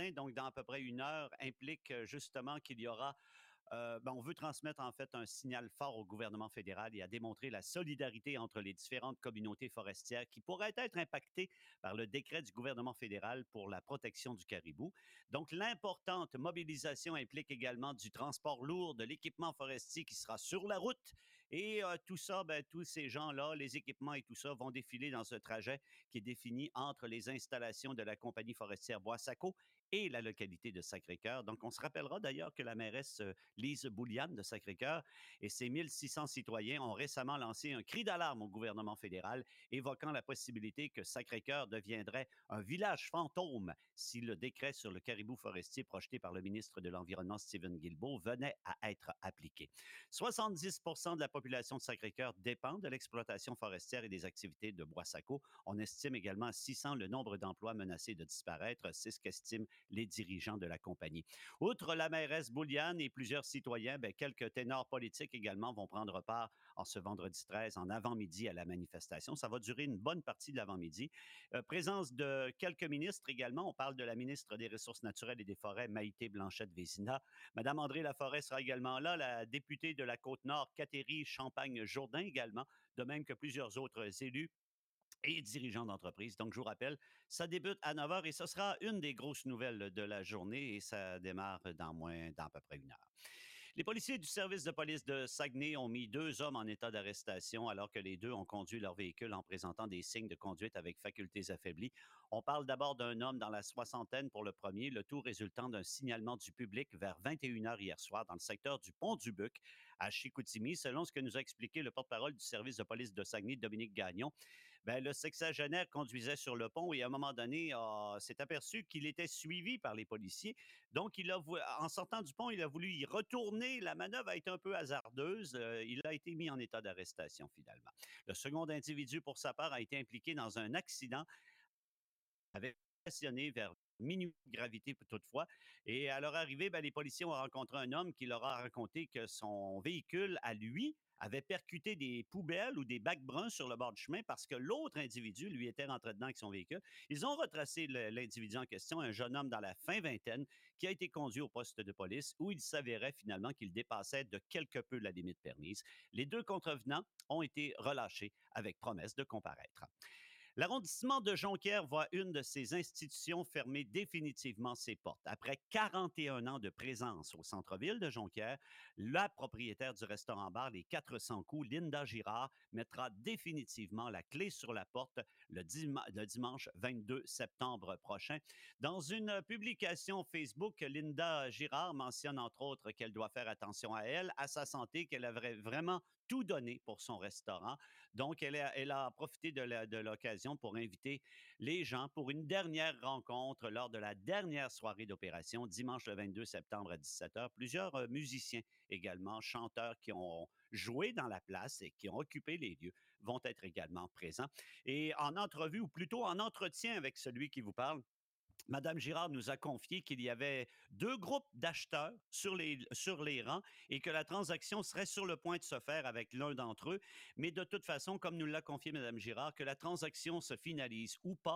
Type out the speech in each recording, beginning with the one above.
matin, donc dans à peu près une heure, implique justement qu'il y aura on veut transmettre en fait un signal fort au gouvernement fédéral et à démontrer la solidarité entre les différentes communautés forestières qui pourraient être impactées par le décret du gouvernement fédéral pour la protection du caribou. Donc, l'importante mobilisation implique également du transport lourd, de l'équipement forestier qui sera sur la route. Et tout ça, tous ces gens-là, les équipements et tout ça vont défiler dans ce trajet qui est défini entre les installations de la compagnie forestière Boissaco et la localité de Sacré-Cœur. Donc, on se rappellera d'ailleurs que la mairesse Lise Bouliane de Sacré-Cœur et ses 1600 citoyens ont récemment lancé un cri d'alarme au gouvernement fédéral, évoquant la possibilité que Sacré-Cœur deviendrait un village fantôme si le décret sur le caribou forestier projeté par le ministre de l'Environnement, Stephen Guilbeault, venait à être appliqué. 70 de la population de Sacré-Cœur dépend de l'exploitation forestière et des activités de Boissaco. On estime également à 600 le nombre d'emplois menacés de disparaître. C'est ce qu'estiment les dirigeants de la compagnie. Outre la mairesse Bouliane et plusieurs citoyens, quelques ténors politiques également vont prendre part en ce vendredi 13 en avant-midi à la manifestation. Ça va durer une bonne partie de l'avant-midi. Présence de quelques ministres également. On parle de la ministre des Ressources naturelles et des Forêts, Maïté Blanchette-Vézina. Madame André Laforêt sera également là. La députée de la Côte-Nord, Catherine Champagne-Jourdain également, de même que plusieurs autres élus et dirigeants d'entreprise. Donc, je vous rappelle, ça débute à 9 heures et ce sera une des grosses nouvelles de la journée et ça démarre dans à peu près une heure. Les policiers du service de police de Saguenay ont mis 2 hommes en état d'arrestation alors que les deux ont conduit leur véhicule en présentant des signes de conduite avec facultés affaiblies. On parle d'abord d'un homme dans la soixantaine pour le premier, le tout résultant d'un signalement du public vers 21 heures hier soir dans le secteur du Pont-du-Buc à Chicoutimi. Selon ce que nous a expliqué le porte-parole du service de police de Saguenay, Dominique Gagnon, le sexagénaire conduisait sur le pont et à un moment donné, s'est aperçu qu'il était suivi par les policiers. Donc, en sortant du pont, il a voulu y retourner. La manœuvre a été un peu hasardeuse. Il a été mis en état d'arrestation finalement. Le second individu, pour sa part, a été impliqué dans un accident avec stationné vers minuit de gravité toutefois. Et à leur arrivée, les policiers ont rencontré un homme qui leur a raconté que son véhicule, à lui, avait percuté des poubelles ou des bacs bruns sur le bord du chemin parce que l'autre individu, lui, était rentré dedans avec son véhicule. Ils ont retracé l'individu en question, un jeune homme dans la fin vingtaine, qui a été conduit au poste de police où il s'avérait finalement qu'il dépassait de quelque peu la limite permise. Les deux contrevenants ont été relâchés avec promesse de comparaître. L'arrondissement de Jonquière voit une de ses institutions fermer définitivement ses portes. Après 41 ans de présence au centre-ville de Jonquière, la propriétaire du restaurant-bar Les 400 coups, Linda Girard, mettra définitivement la clé sur la porte le dimanche 22 septembre prochain. Dans une publication Facebook, Linda Girard mentionne entre autres qu'elle doit faire attention à elle, à sa santé, qu'elle avait vraiment tout donné pour son restaurant. Donc, elle a profité de l'occasion pour inviter les gens pour une dernière rencontre lors de la dernière soirée d'opération, dimanche le 22 septembre à 17 heures. Plusieurs musiciens également, chanteurs qui ont joué dans la place et qui ont occupé les lieux vont être également présents. Et en entrevue, ou plutôt en entretien avec celui qui vous parle, Madame Girard nous a confié qu'il y avait deux groupes d'acheteurs sur les rangs et que la transaction serait sur le point de se faire avec l'un d'entre eux. Mais de toute façon, comme nous l'a confié Madame Girard, que la transaction se finalise ou pas,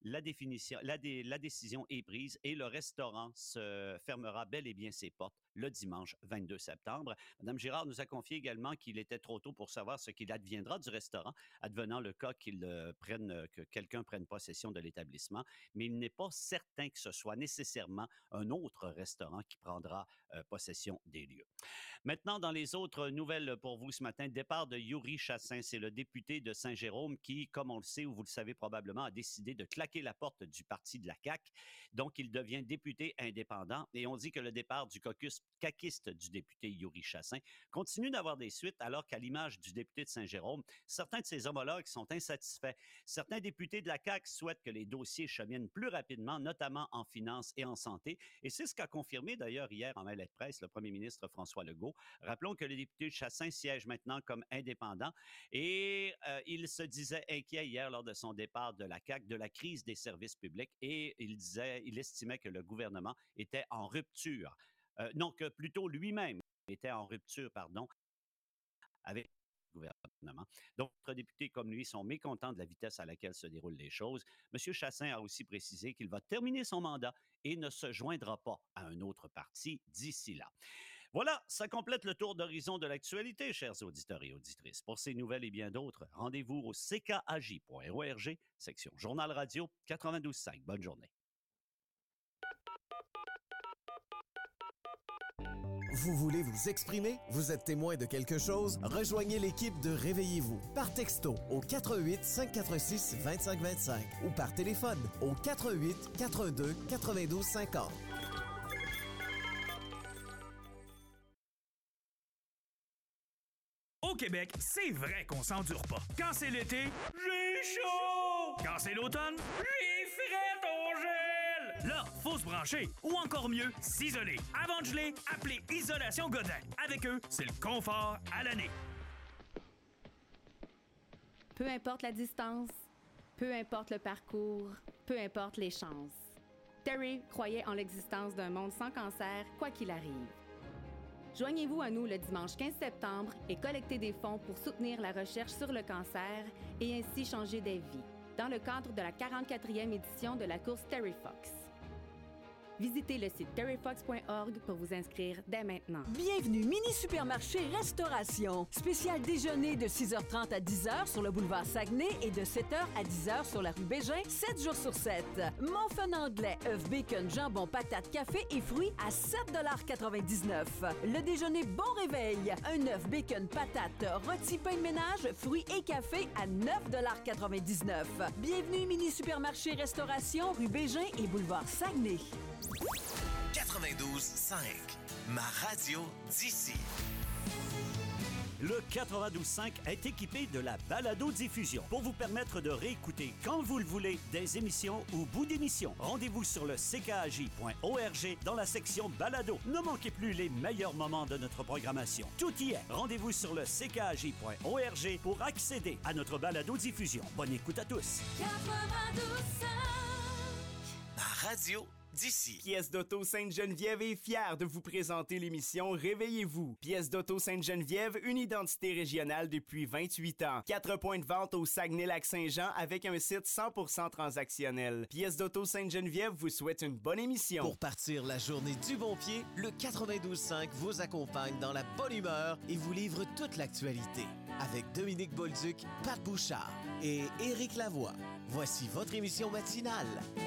la décision est prise et le restaurant se fermera bel et bien ses portes le dimanche 22 septembre. Madame Girard nous a confié également qu'il était trop tôt pour savoir ce qu'il adviendra du restaurant, advenant le cas que quelqu'un prenne possession de l'établissement, mais il n'est pas certain que ce soit nécessairement un autre restaurant qui prendra possession des lieux. Maintenant, dans les autres nouvelles pour vous ce matin, départ de Yuri Chassin, c'est le député de Saint-Jérôme qui, comme on le sait ou vous le savez probablement, a décidé de claquer la porte du parti de la CAQ. Donc, il devient député indépendant et on dit que le départ du caucus caquiste du député Yuri Chassin continue d'avoir des suites alors qu'à l'image du député de Saint-Jérôme, certains de ses homologues sont insatisfaits. Certains députés de la CAQ souhaitent que les dossiers cheminent plus rapidement, notamment en finances et en santé. Et c'est ce qu'a confirmé d'ailleurs hier en mêlée de presse le premier ministre François Legault. Rappelons que le député Chassin siège maintenant comme indépendant et il se disait inquiet hier lors de son départ de la CAQ de la crise des services publics et il estimait que le gouvernement était en rupture. Non, que plutôt lui-même était en rupture, pardon, avec gouvernement. D'autres députés comme lui sont mécontents de la vitesse à laquelle se déroulent les choses. M. Chassin a aussi précisé qu'il va terminer son mandat et ne se joindra pas à un autre parti d'ici là. Voilà, ça complète le tour d'horizon de l'actualité, chers auditeurs et auditrices. Pour ces nouvelles et bien d'autres, rendez-vous au ckaj.org, section Journal Radio 92.5. Bonne journée. Vous voulez vous exprimer? Vous êtes témoin de quelque chose? Rejoignez l'équipe de Réveillez-vous par texto au 88 546 2525 ou par téléphone au 88 82 92 50. Au Québec, c'est vrai qu'on s'endure pas. Quand c'est l'été, j'ai chaud! Quand c'est l'automne, j'ai fret au gel! Là, faut se brancher. Ou encore mieux, s'isoler. Avant de geler, appelez Isolation Godin. Avec eux, c'est le confort à l'année. Peu importe la distance, peu importe le parcours, peu importe les chances. Terry croyait en l'existence d'un monde sans cancer, quoi qu'il arrive. Joignez-vous à nous le dimanche 15 septembre et collectez des fonds pour soutenir la recherche sur le cancer et ainsi changer des vies, dans le cadre de la 44e édition de la course Terry Fox. Visitez le site terryfox.org pour vous inscrire dès maintenant. Bienvenue, Mini Supermarché Restauration. Spécial déjeuner de 6h30 à 10h sur le boulevard Saguenay et de 7h à 10h sur la rue Bégin, 7 jours sur 7. Mon anglais, œuf, bacon, jambon, patate, café et fruits à 7,99 $. Le déjeuner bon réveil. Un œuf, bacon, patate, rôti, pain de ménage, fruits et café à 9,99 $. Bienvenue, Mini Supermarché Restauration, rue Bégin et boulevard Saguenay. 92.5, ma radio d'ici. Le 92.5 est équipé de la balado-diffusion pour vous permettre de réécouter quand vous le voulez des émissions ou bouts d'émissions. Rendez-vous sur le ckaj.org dans la section balado. Ne manquez plus les meilleurs moments de notre programmation. Tout y est. Rendez-vous sur le ckaj.org pour accéder à notre balado-diffusion. Bonne écoute à tous. 92.5, Ma radio d'ici. Pièce d'Auto Sainte-Geneviève est fière de vous présenter l'émission Réveillez-vous. Pièce d'Auto Sainte-Geneviève, une identité régionale depuis 28 ans. 4 points de vente au Saguenay-Lac-Saint-Jean avec un site 100% transactionnel. Pièce d'Auto Sainte-Geneviève vous souhaite une bonne émission. Pour partir la journée du bon pied, le 92.5 vous accompagne dans la bonne humeur et vous livre toute l'actualité. Avec Dominique Bolduc, Pat Bouchard et Éric Lavoie. Voici votre émission matinale.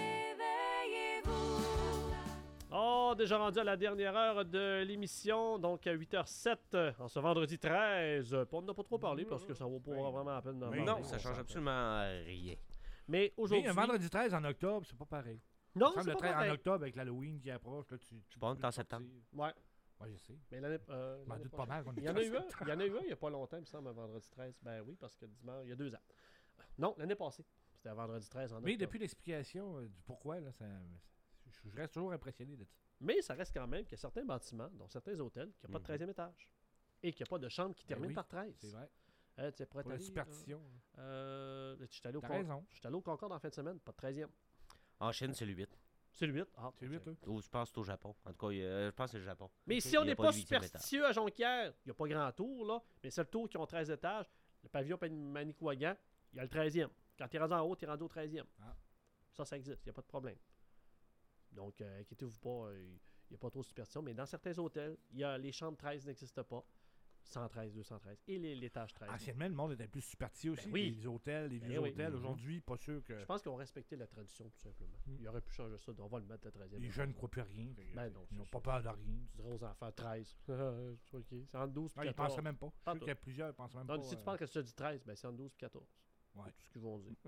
Oh, déjà rendu à la dernière heure de l'émission, donc à 8h07, en ce vendredi 13. On n'a pas trop parlé parce que ça vaut pas vraiment la peine d'en parler. Non, ça change absolument rien. Mais aujourd'hui... Mais un vendredi 13 en octobre, c'est pas pareil. Non, Il me semble c'est le pas 13 pareil. en octobre avec l'Halloween qui approche. Là, tu Bon, t'es en septembre. Ouais, Ouais, je sais. mais l'année Je m'en doute pas mal qu'on est Il y en en a eu un, septembre. il y en a eu un il n'y a pas longtemps, il me semble, un vendredi 13. Ben oui, parce que dimanche, il y a 2 ans. Non, l'année passée. C'était un vendredi 13 en octobre. Mais depuis l'explication du pourquoi, là, je reste toujours impressionné de ça. Mais ça reste quand même qu'il y a certains bâtiments, dont certains hôtels, qui n'ont pas de 13e étage. Et qu'il n'y a pas de chambre qui termine oui, par 13. C'est vrai. Tu sais, Pour la superstition. je suis allé au T'as Con- raison. je suis allé au Concorde en fin de semaine, pas de 13e. En Chine, c'est le 8. C'est le 8. Ah, C'est lui, toi. Ou je pense que c'est au Japon. En tout cas, je pense que c'est le Japon. Mais Ok. si on Il y a n'est pas pas le 8e étage. superstitieux à Jonquière, il n'y a pas grand tour, là, mais c'est le tour qui ont 13 étages. Le pavillon Manicouagan, il y a le 13e. Quand tu es rendu en haut, tu es rendu au 13e. Ah. Ça existe, il n'y a pas de problème. Donc, inquiétez-vous pas, il n'y a pas trop de superstition. Mais dans certains hôtels, les chambres 13 n'existent pas. 113, 213. Et l'étage 13. Anciennement, le monde était plus superstitieux aussi. Ben oui. Les hôtels, les Ben vieux oui. hôtels. Aujourd'hui, pas sûr que Je pense qu'ils ont respecté la tradition, tout simplement. Il aurait pu changer ça. On va le mettre le 13e. les jeunes ne croient plus à rien. Ben non, Ils n'ont c'est pas ça. peur de rien. Tu dirais aux enfants 13. OK. C'est entre 12 et Non, ils ne 14. penseraient même pas. Je Pas sais qu'il y a plusieurs qui ne pensent même Non, pas. si tu penses que tu as dit 13, ben c'est entre 12 et 14. Ouais. C'est tout ce qu'ils vont dire.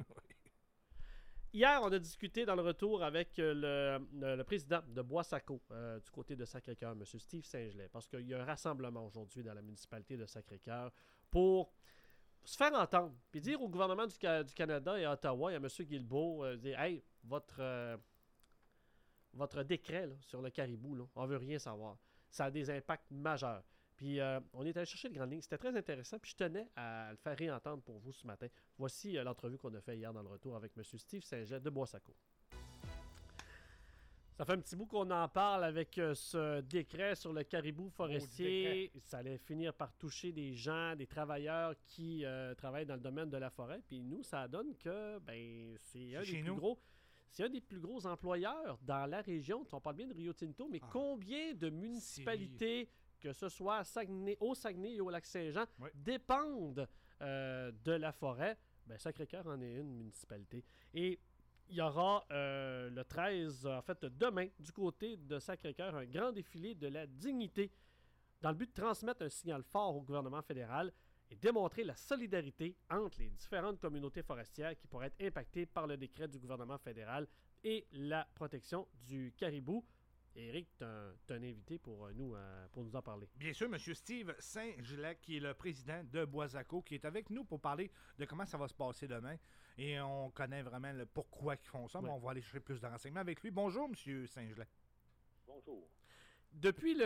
Hier, on a discuté dans le retour avec le président de Bois-Saco, du côté de Sacré-Cœur, M. Steve Saint-Gelais, parce qu'il y a un rassemblement aujourd'hui dans la municipalité de Sacré-Cœur pour se faire entendre, puis dire au gouvernement du Canada et à Ottawa et à M. Guilbeault, dire « Hey, votre décret là, sur le caribou, là, on veut rien savoir. Ça a des impacts majeurs. » Puis on est allé chercher le grand ligne. C'était très intéressant. Puis je tenais à le faire réentendre pour vous ce matin. Voici l'entrevue qu'on a fait hier dans le retour avec M. Steve Saint-Gelais de Bois-Saco. Ça fait un petit bout qu'on en parle avec ce décret sur le caribou forestier. Ça allait finir par toucher des gens, des travailleurs qui travaillent dans le domaine de la forêt. Puis nous, ça donne que c'est un des plus gros employeurs dans la région. On parle bien de Rio Tinto, mais combien de municipalités, que ce soit au Saguenay et au Lac-Saint-Jean, dépendent de la forêt? Sacré-Cœur en est une municipalité. Et il y aura le 13, en fait demain, du côté de Sacré-Cœur, un grand défilé de la dignité dans le but de transmettre un signal fort au gouvernement fédéral et démontrer la solidarité entre les différentes communautés forestières qui pourraient être impactées par le décret du gouvernement fédéral et la protection du caribou. Éric, tu as un invité pour nous en parler. Bien sûr, M. Steve Saint-Gelais, qui est le président de Boisacco, qui est avec nous pour parler de comment ça va se passer demain. Et on connaît vraiment le pourquoi ils font ça, mais on va aller chercher plus de renseignements avec lui. Bonjour, M. Saint-Gelais. Bonjour. Depuis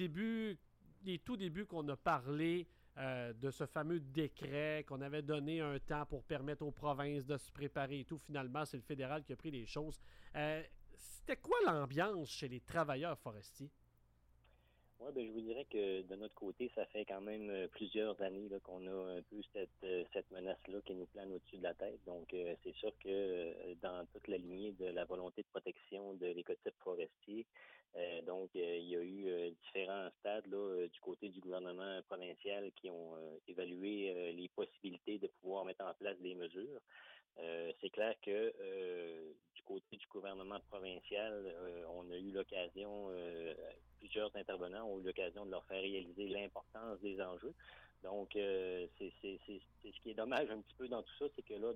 les tout débuts qu'on a parlé de ce fameux décret, qu'on avait donné un temps pour permettre aux provinces de se préparer et tout, finalement, c'est le fédéral qui a pris les choses. C'était quoi l'ambiance chez les travailleurs forestiers? Oui, je vous dirais que de notre côté, ça fait quand même plusieurs années là, qu'on a un peu cette menace-là qui nous plane au-dessus de la tête. Donc, c'est sûr que dans toute la lignée de la volonté de protection de l'écotype forestier, il y a eu différents stades là, du côté du gouvernement provincial qui ont évalué les possibilités de pouvoir mettre en place des mesures. C'est clair que du côté du gouvernement provincial, on a eu l'occasion, plusieurs intervenants ont eu l'occasion de leur faire réaliser l'importance des enjeux. Donc, c'est ce qui est dommage un petit peu dans tout ça, c'est que là,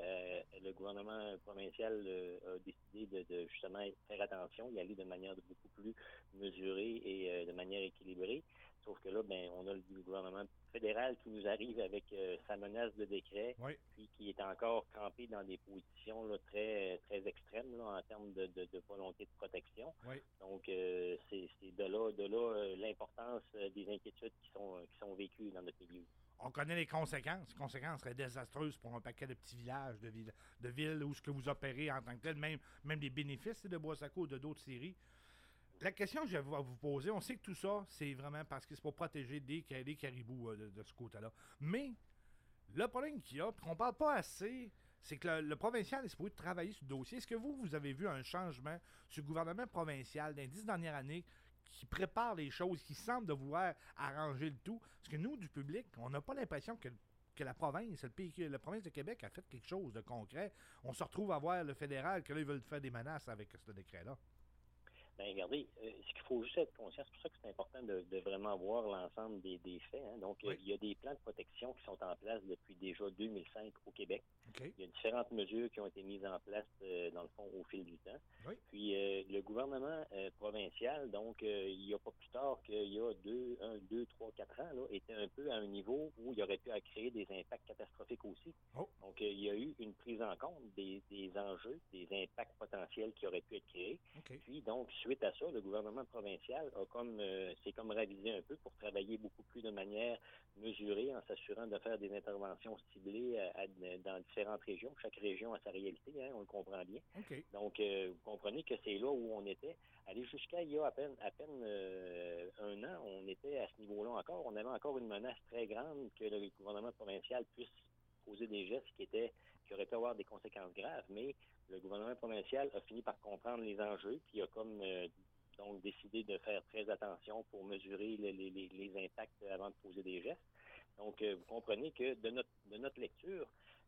le gouvernement provincial a décidé de justement faire attention, y aller de manière beaucoup plus mesurée et de manière équilibrée. Sauf que là, on a le gouvernement fédéral qui nous arrive avec sa menace de décret, puis qui est encore campé dans des positions là, très très extrêmes là, en termes de volonté de protection. Donc, c'est de là l'importance des inquiétudes qui sont vécues dans notre milieu. On connaît les conséquences. Les conséquences seraient désastreuses pour un paquet de petits villages, de villes où ce que vous opérez en tant que tel, même les bénéfices de Boisacco ou de d'autres séries. La question que je vais vous poser, on sait que tout ça, c'est vraiment parce que c'est pour protéger les caribous de ce côté-là. Mais le problème qu'il y a, qu'on ne parle pas assez, c'est que le provincial est supposé travailler sur le dossier. Est-ce que vous avez vu un changement sur le gouvernement provincial dans les 10 dernières années qui prépare les choses, qui semble de vouloir arranger le tout? Parce que nous, du public, on n'a pas l'impression que la province, la province de Québec a fait quelque chose de concret. On se retrouve à voir le fédéral que là, ils veulent faire des menaces avec ce décret-là. Regardez, ce qu'il faut juste être conscient, c'est pour ça que c'est important de vraiment voir l'ensemble des faits. Hein. Donc, il y a des plans de protection qui sont en place depuis déjà 2005 au Québec. Il y a différentes mesures qui ont été mises en place, dans le fond, au fil du temps. Puis, le gouvernement provincial, donc, il n'y a pas plus tard qu'il y a 2, 3, 4 ans, là, était un peu à un niveau où il aurait pu créer des impacts catastrophiques aussi. Donc, il y a eu une prise en compte des enjeux, des impacts potentiels qui auraient pu être créés. Puis, donc, suite à ça, le gouvernement provincial s'est comme ravisé un peu pour travailler beaucoup plus de manière mesurée en s'assurant de faire des interventions ciblées dans différentes régions. Chaque région a sa réalité, hein, on le comprend bien. Donc, vous comprenez que c'est là où on était. Aller jusqu'à il y a à peine un an, on était à ce niveau-là encore. On avait encore une menace très grande que le gouvernement provincial puisse poser des gestes qui auraient pu avoir des conséquences graves, mais le gouvernement provincial a fini par comprendre les enjeux, puis a donc décidé de faire très attention pour mesurer les impacts avant de poser des gestes. Donc, vous comprenez que de notre lecture,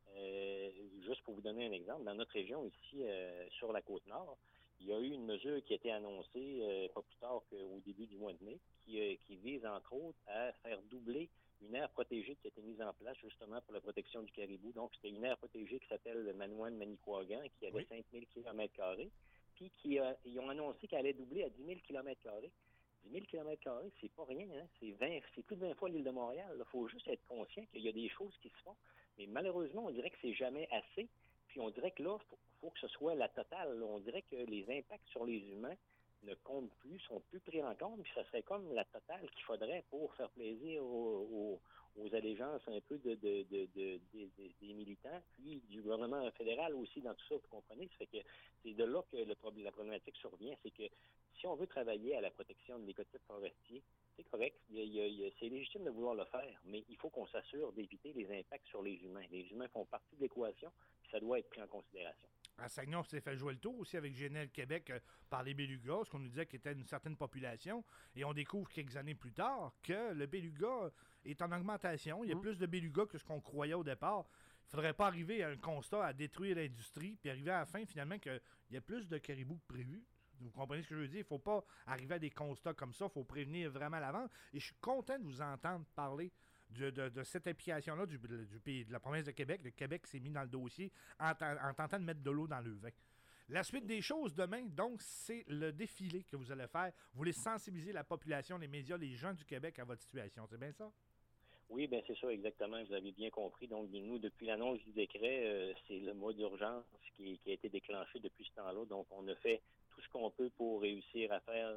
juste pour vous donner un exemple, dans notre région ici, sur la Côte-Nord, il y a eu une mesure qui a été annoncée pas plus tard qu'au début du mois de mai, qui vise entre autres à faire doubler une aire protégée qui a été mise en place justement pour la protection du caribou. Donc, c'était une aire protégée qui s'appelle le Manoine-Manicouagan, qui avait 5000 km², puis ils ont annoncé qu'elle allait doubler à 10 000 km². 10 000 km², c'est pas rien, hein? C'est plus de 20 fois l'île de Montréal. Il faut juste être conscient qu'il y a des choses qui se font. Mais malheureusement, on dirait que c'est jamais assez. Puis on dirait que là, faut que ce soit la totale. Là. On dirait que les impacts sur les humains ne comptent plus, sont plus pris en compte, puis ça serait comme la totale qu'il faudrait pour faire plaisir aux allégeances un peu des militants, puis du gouvernement fédéral aussi dans tout ça, vous comprenez? Ça fait que c'est de là que la problématique survient, c'est que si on veut travailler à la protection de l'écotype forestier, c'est correct, c'est légitime de vouloir le faire, mais il faut qu'on s'assure d'éviter les impacts sur les humains. Les humains font partie de l'équation, puis ça doit être pris en considération. À Saguenay, on s'est fait jouer le tour aussi avec GNL Québec par les belugas, ce qu'on nous disait qu'il était une certaine population. Et on découvre quelques années plus tard que le beluga est en augmentation. Il y a plus de belugas que ce qu'on croyait au départ. Il ne faudrait pas arriver à un constat à détruire l'industrie, puis arriver à la fin, finalement, qu'il y a plus de caribous que prévu. Vous comprenez ce que je veux dire? Il ne faut pas arriver à des constats comme ça. Il faut prévenir vraiment à l'avance. Et je suis content de vous entendre parler de cette implication-là du pays, de la province de Québec. Le Québec s'est mis dans le dossier en tentant de mettre de l'eau dans le vin. La suite des choses demain, donc, c'est le défilé que vous allez faire. Vous voulez sensibiliser la population, les médias, les gens du Québec à votre situation. C'est bien ça? Oui, bien c'est ça, exactement. Vous avez bien compris. Donc, nous, depuis l'annonce du décret, c'est le mois d'urgence qui a été déclenché depuis ce temps-là. Donc, on a fait tout ce qu'on peut pour réussir à faire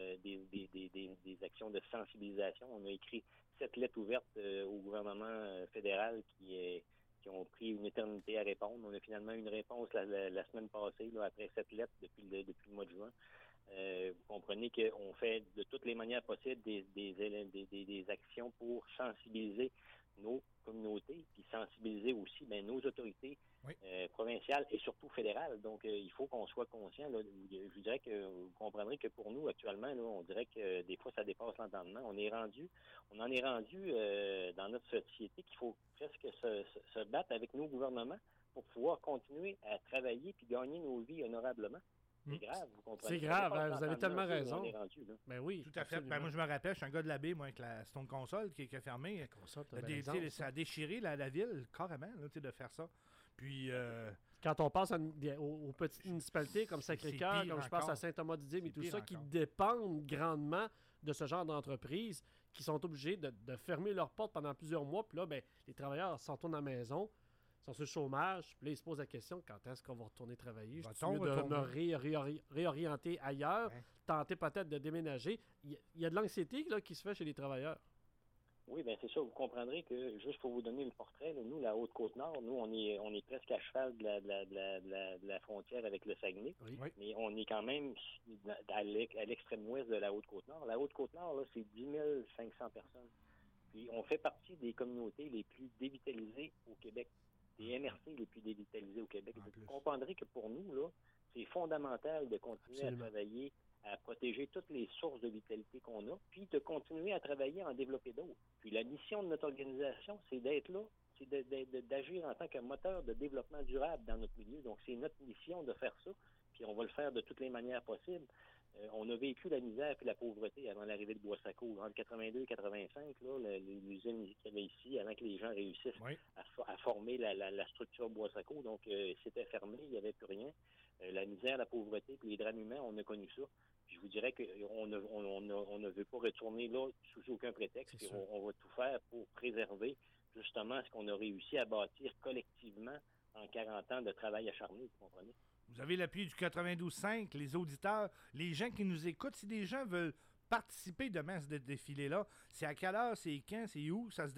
des actions de sensibilisation. On a écrit 7 lettres ouvertes au gouvernement fédéral qui ont pris une éternité à répondre. On a finalement une réponse la semaine passée, là, après 7 lettres depuis le mois de juin. Vous comprenez qu'on fait de toutes les manières possibles des actions pour sensibiliser nos communautés, puis sensibiliser aussi nos autorités provinciales et surtout fédérales. Donc, il faut qu'on soit conscient. Là, je vous dirais que vous comprendrez que pour nous, actuellement, là, on dirait que des fois, ça dépasse l'entendement. On en est rendu dans notre société qu'il faut presque se battre avec nos gouvernements pour pouvoir continuer à travailler puis gagner nos vies honorablement. C'est grave, vous comprenez. C'est grave, vous avez tellement raison. Ben oui, tout à fait. Ben, moi, je me rappelle, je suis un gars de la baie, moi, avec la Stone Console qui est fermée. Ça a déchiré la ville, carrément, là, de faire ça. Puis... Quand on passe aux petites municipalités comme Sacré-Cœur, comme je pense à Saint-Thomas-du-Dime et tout ça, qui dépendent grandement de ce genre d'entreprises, qui sont obligées de fermer leurs portes pendant plusieurs mois, puis là, ben, les travailleurs s'en tournent à la maison, sont sur le chômage, puis là, ils se posent la question, quand est-ce qu'on va retourner travailler? Je suis mieux de me réorienter ailleurs, tenter peut-être de déménager. Il y a de l'anxiété là, qui se fait chez les travailleurs. Oui, bien c'est ça. Vous comprendrez que, juste pour vous donner le portrait, là, nous, la Haute-Côte-Nord, nous, on est presque à cheval de la frontière avec le Saguenay, mais on est quand même à l'extrême ouest de la Haute-Côte-Nord. La Haute-Côte-Nord, là, c'est 10 500 personnes. Puis on fait partie des communautés les plus dévitalisées au Québec, des MRC les plus dévitalisés au Québec. Vous comprendrez que pour nous, là, c'est fondamental de continuer à travailler, à protéger toutes les sources de vitalité qu'on a, puis de continuer à travailler à en développer d'autres. Puis la mission de notre organisation, c'est d'être là, c'est d'agir en tant que moteur de développement durable dans notre milieu. Donc, c'est notre mission de faire ça, puis on va le faire de toutes les manières possibles. On a vécu la misère et la pauvreté avant l'arrivée de Boissaco. Entre 82 et 85, là, l'usine qu'il y avait ici, avant que les gens réussissent à former la structure Boissaco, donc c'était fermé, il n'y avait plus rien. La misère, la pauvreté, puis les drames humains, on a connu ça. Puis je vous dirais qu'on ne veut pas retourner là sous aucun prétexte. Puis on va tout faire pour préserver justement ce qu'on a réussi à bâtir collectivement en 40 ans de travail acharné, vous comprenez? Vous avez l'appui du 92.5, les auditeurs, les gens qui nous écoutent. Si des gens veulent participer demain à ce défilé-là, c'est à quelle heure, c'est quand, c'est où? Ça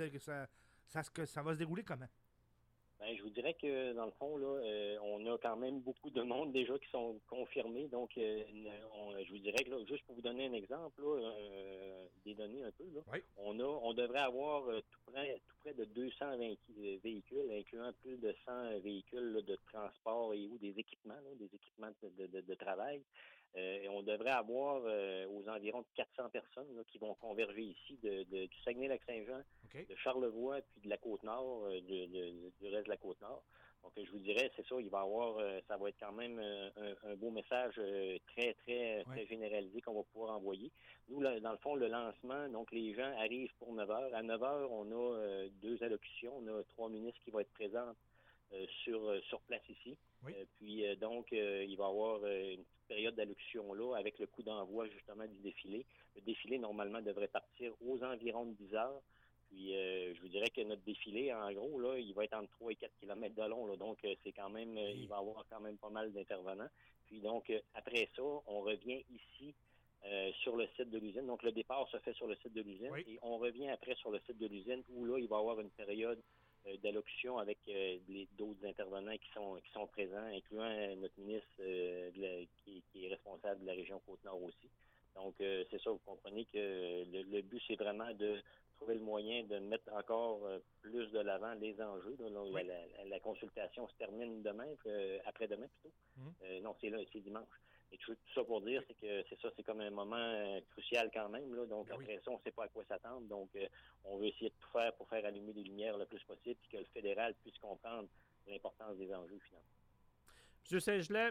va se dérouler comment? Ben, je vous dirais que, dans le fond, là, on a quand même beaucoup de monde déjà qui sont confirmés. Donc, je vous dirais que, là, juste pour vous donner un exemple, là, des données un peu, là, on devrait avoir tout près de 200 véhicules, incluant plus de 100 véhicules là, de transport et ou des équipements de travail. Et on devrait avoir aux environs de 400 personnes là, qui vont converger ici du Saguenay-Lac-Saint-Jean, de Charlevoix, puis de la Côte-Nord, du reste de la Côte-Nord. Donc, je vous dirais, c'est ça, il va avoir, ça va être quand même un beau message très généralisé qu'on va pouvoir envoyer. Nous, là, dans le fond, le lancement, donc les gens arrivent pour 9 heures. À 9 heures, on a 2 allocutions. On a 3 ministres qui vont être présents sur place ici. Puis, donc, il va y avoir une petite période d'allocution là avec le coup d'envoi, justement, du défilé. Le défilé, normalement, devrait partir aux environs de 10 heures. Puis, je vous dirais que notre défilé, en gros, là, il va être entre 3 et 4 km de long. Là, donc, c'est quand même, il va y avoir quand même pas mal d'intervenants. Puis donc, après ça, on revient ici sur le site de l'usine. Donc, le départ se fait sur le site de l'usine et on revient après sur le site de l'usine où là, il va y avoir une période d'allocution avec d'autres intervenants qui sont présents, incluant notre ministre qui est responsable de la région Côte-Nord aussi. Donc, c'est ça, vous comprenez que le but, c'est vraiment de trouver le moyen de mettre encore plus de l'avant les enjeux. Donc, la consultation se termine demain, après-demain plutôt. Non, c'est dimanche. Et tout ça pour dire, c'est que c'est comme un moment crucial quand même. Là. Donc, après ça, on ne sait pas à quoi s'attendre. Donc, on veut essayer de tout faire pour faire allumer les lumières le plus possible puis que le fédéral puisse comprendre l'importance des enjeux finalement. M. Saint-Gelais,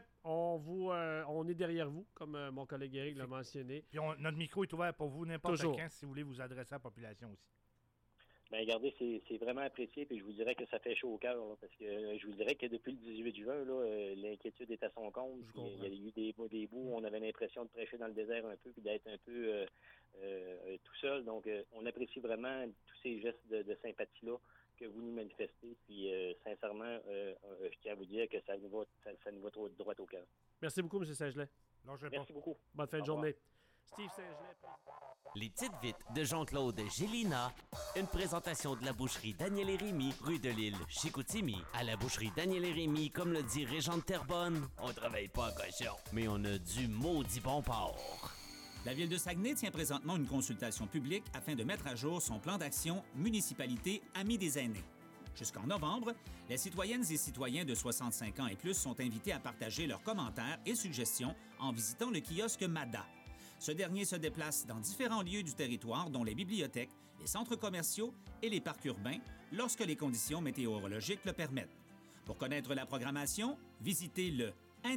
on est derrière vous, comme mon collègue Éric l'a mentionné. Puis notre micro est ouvert pour vous n'importe quand si vous voulez vous adresser à la population aussi. Bien, regardez, c'est vraiment apprécié, puis je vous dirais que ça fait chaud au cœur, là, parce que je vous dirais que depuis le 18 juin, là, l'inquiétude est à son compte. Il y a eu des bouts où on avait l'impression de prêcher dans le désert un peu, puis d'être un peu tout seul. Donc, on apprécie vraiment tous ces gestes de sympathie-là que vous nous manifestez. Puis, sincèrement, je tiens à vous dire que ça nous va trop droit au cœur. Merci beaucoup, M. Saint-Gelais. Merci beaucoup. Bonne fin de journée. Steve Saint-Gelais. Les petites vites de Jean-Claude Gélina. Une présentation de la boucherie Daniel et Rémy, rue de l'Île, Chicoutimi. À la boucherie Daniel et Rémy, comme le dit Régent de Terrebonne, on travaille pas en cochon, mais on a du maudit bon porc. La Ville de Saguenay tient présentement une consultation publique afin de mettre à jour son plan d'action Municipalité Amis des aînés. Jusqu'en novembre, les citoyennes et citoyens de 65 ans et plus sont invités à partager leurs commentaires et suggestions en visitant le kiosque MADA. Ce dernier se déplace dans différents lieux du territoire, dont les bibliothèques, les centres commerciaux et les parcs urbains, lorsque les conditions météorologiques le permettent. Pour connaître la programmation, visitez le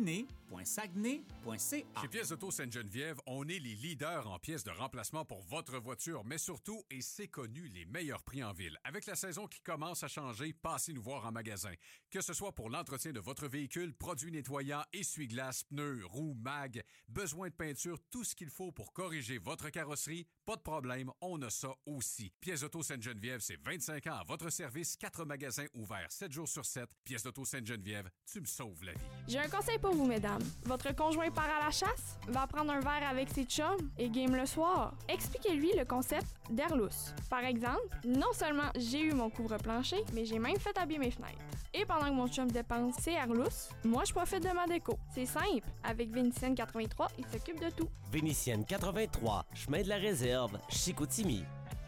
aîné.saguenay.ca. Chez Pièces Auto Sainte-Geneviève, on est les leaders en pièces de remplacement pour votre voiture, mais surtout, et c'est connu, les meilleurs prix en ville. Avec la saison qui commence à changer, passez nous voir en magasin. Que ce soit pour l'entretien de votre véhicule, produits nettoyants, essuie-glaces, pneus, roues, mag, besoin de peinture, tout ce qu'il faut pour corriger votre carrosserie, pas de problème, on a ça aussi. Pièces Auto Sainte-Geneviève, c'est 25 ans à votre service, 4 magasins ouverts 7 jours sur 7. Pièces Auto Sainte-Geneviève, tu me sauves la vie. J'ai un conseil pour vous, mesdames. Votre conjoint part à la chasse, va prendre un verre avec ses chums et game le soir. Expliquez-lui le concept d'air lousse. Par exemple, non seulement j'ai eu mon couvre-plancher, mais j'ai même fait habiller mes fenêtres. Et pendant que mon chum dépense ses air lousses, moi je profite de ma déco. C'est simple. Avec Vénitienne 83, il s'occupe de tout. Vénitienne 83, chemin de la réserve, Chicoutimi.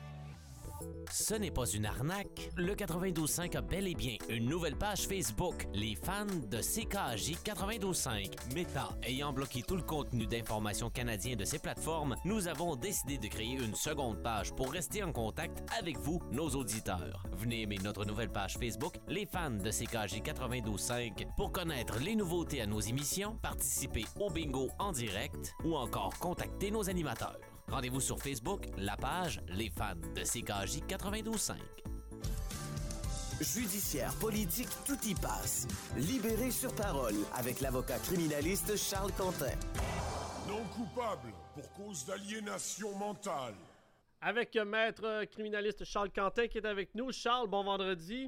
Ce n'est pas une arnaque. Le 92.5 a bel et bien une nouvelle page Facebook, les fans de CKJ 92.5. Meta ayant bloqué tout le contenu d'information canadien de ces plateformes, nous avons décidé de créer une seconde page pour rester en contact avec vous, nos auditeurs. Venez aimer notre nouvelle page Facebook, les fans de CKJ 92.5, pour connaître les nouveautés à nos émissions, participer au bingo en direct ou encore contacter nos animateurs. Rendez-vous sur Facebook, la page Les fans de CKJ 92.5. Judiciaire, politique, tout y passe. Libéré sur parole avec l'avocat criminaliste Charles Quentin. Non coupable pour cause d'aliénation mentale. Avec maître criminaliste Charles Quentin qui est avec nous. Charles, bon vendredi.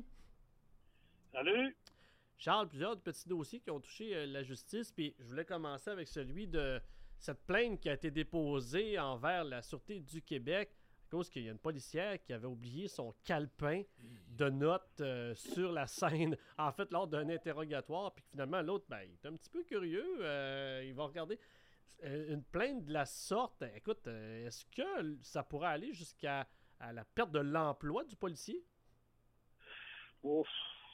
Salut. Charles, plusieurs petits dossiers qui ont touché la justice, puis je voulais commencer avec celui de cette plainte qui a été déposée envers la Sûreté du Québec à cause qu'il y a une policière qui avait oublié son calepin de notes sur la scène, en fait, lors d'un interrogatoire, puis finalement, l'autre, ben, il est un petit peu curieux, il va regarder une plainte de la sorte. Écoute, est-ce que ça pourrait aller jusqu'à la perte de l'emploi du policier? Ouf,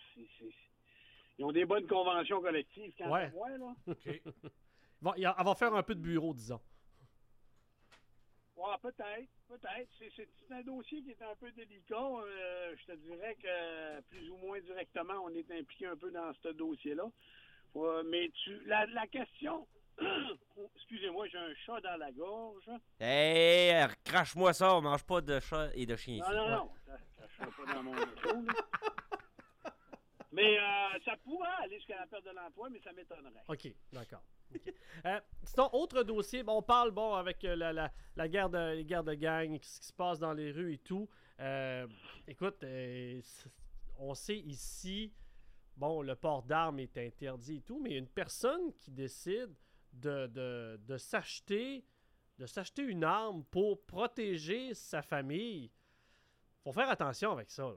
ils ont des bonnes conventions collectives quand même, ouais, là. Okay. Elle va faire un peu de bureau, disons. Ouais, peut-être. C'est un dossier qui est un peu délicat. Je te dirais que plus ou moins directement, on est impliqué un peu dans ce dossier-là. Mais la question... Excusez-moi, j'ai un chat dans la gorge. Hey, crache-moi ça, on mange pas de chat et de chien ici. Non, ça crache pas dans mon écho. Mais ça pourrait aller jusqu'à la perte de l'emploi, mais ça m'étonnerait. OK, d'accord. Okay. Sinon, autre dossier, on parle avec les guerres de gang, ce qui se passe dans les rues et tout. Écoute, on sait ici, bon, le port d'armes est interdit et tout, mais une personne qui décide de s'acheter une arme pour protéger sa famille, faut faire attention avec ça.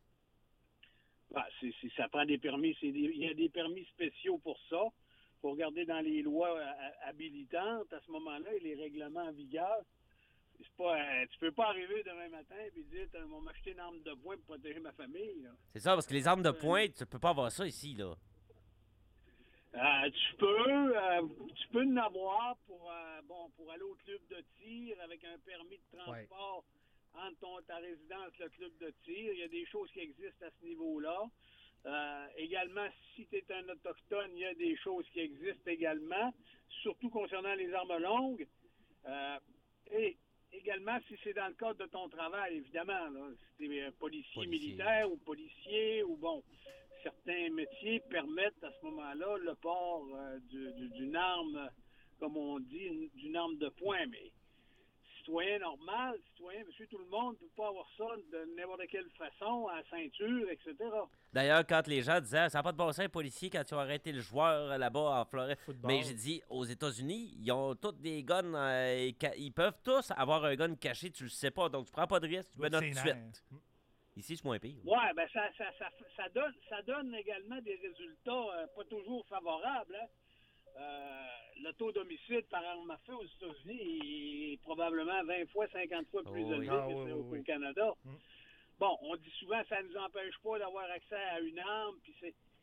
Ça prend des permis. Il y a des permis spéciaux pour ça. Il faut regarder dans les lois habilitantes à ce moment-là et les règlements en vigueur. C'est pas, tu peux pas arriver demain matin et dire « On m'a acheté une arme de poing pour protéger ma famille. » C'est ça, parce que les armes de poing, tu peux pas avoir ça ici, là. Tu peux en avoir pour aller au club de tir avec un permis de transport entre ta résidence et le club de tir. Il y a des choses qui existent à ce niveau-là. Également, si tu es un autochtone, il y a des choses qui existent également, surtout concernant les armes longues. Et également, si c'est dans le cadre de ton travail, évidemment, là, si tu es policier militaire ou policier, ou certains métiers permettent à ce moment-là le port d'une arme, comme on dit, d'une arme de poing. Mais citoyen normal, monsieur tout le monde, ne peut pas avoir ça de n'importe quelle façon, à la ceinture, etc. D'ailleurs, quand les gens disaient « Ça n'a pas de bon sens, policier, quand tu as arrêté le joueur là-bas en Floride. » Mais j'ai dit, aux États-Unis, ils ont tous des guns, ils peuvent tous avoir un gun caché, tu le sais pas, donc tu prends pas de risque, tu me notes tout de suite. Ici, c'est moins pire. Oui, ben ça donne également des résultats pas toujours favorables. Hein? Le taux d'homicide par arme à feu aux États-Unis est probablement 20 fois, 50 fois plus élevé qu'au Canada. Bon, on dit souvent que ça ne nous empêche pas d'avoir accès à une arme, puis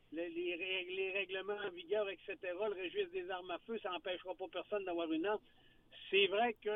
les règlements en vigueur, etc., le registre des armes à feu, ça n'empêchera pas personne d'avoir une arme. C'est vrai que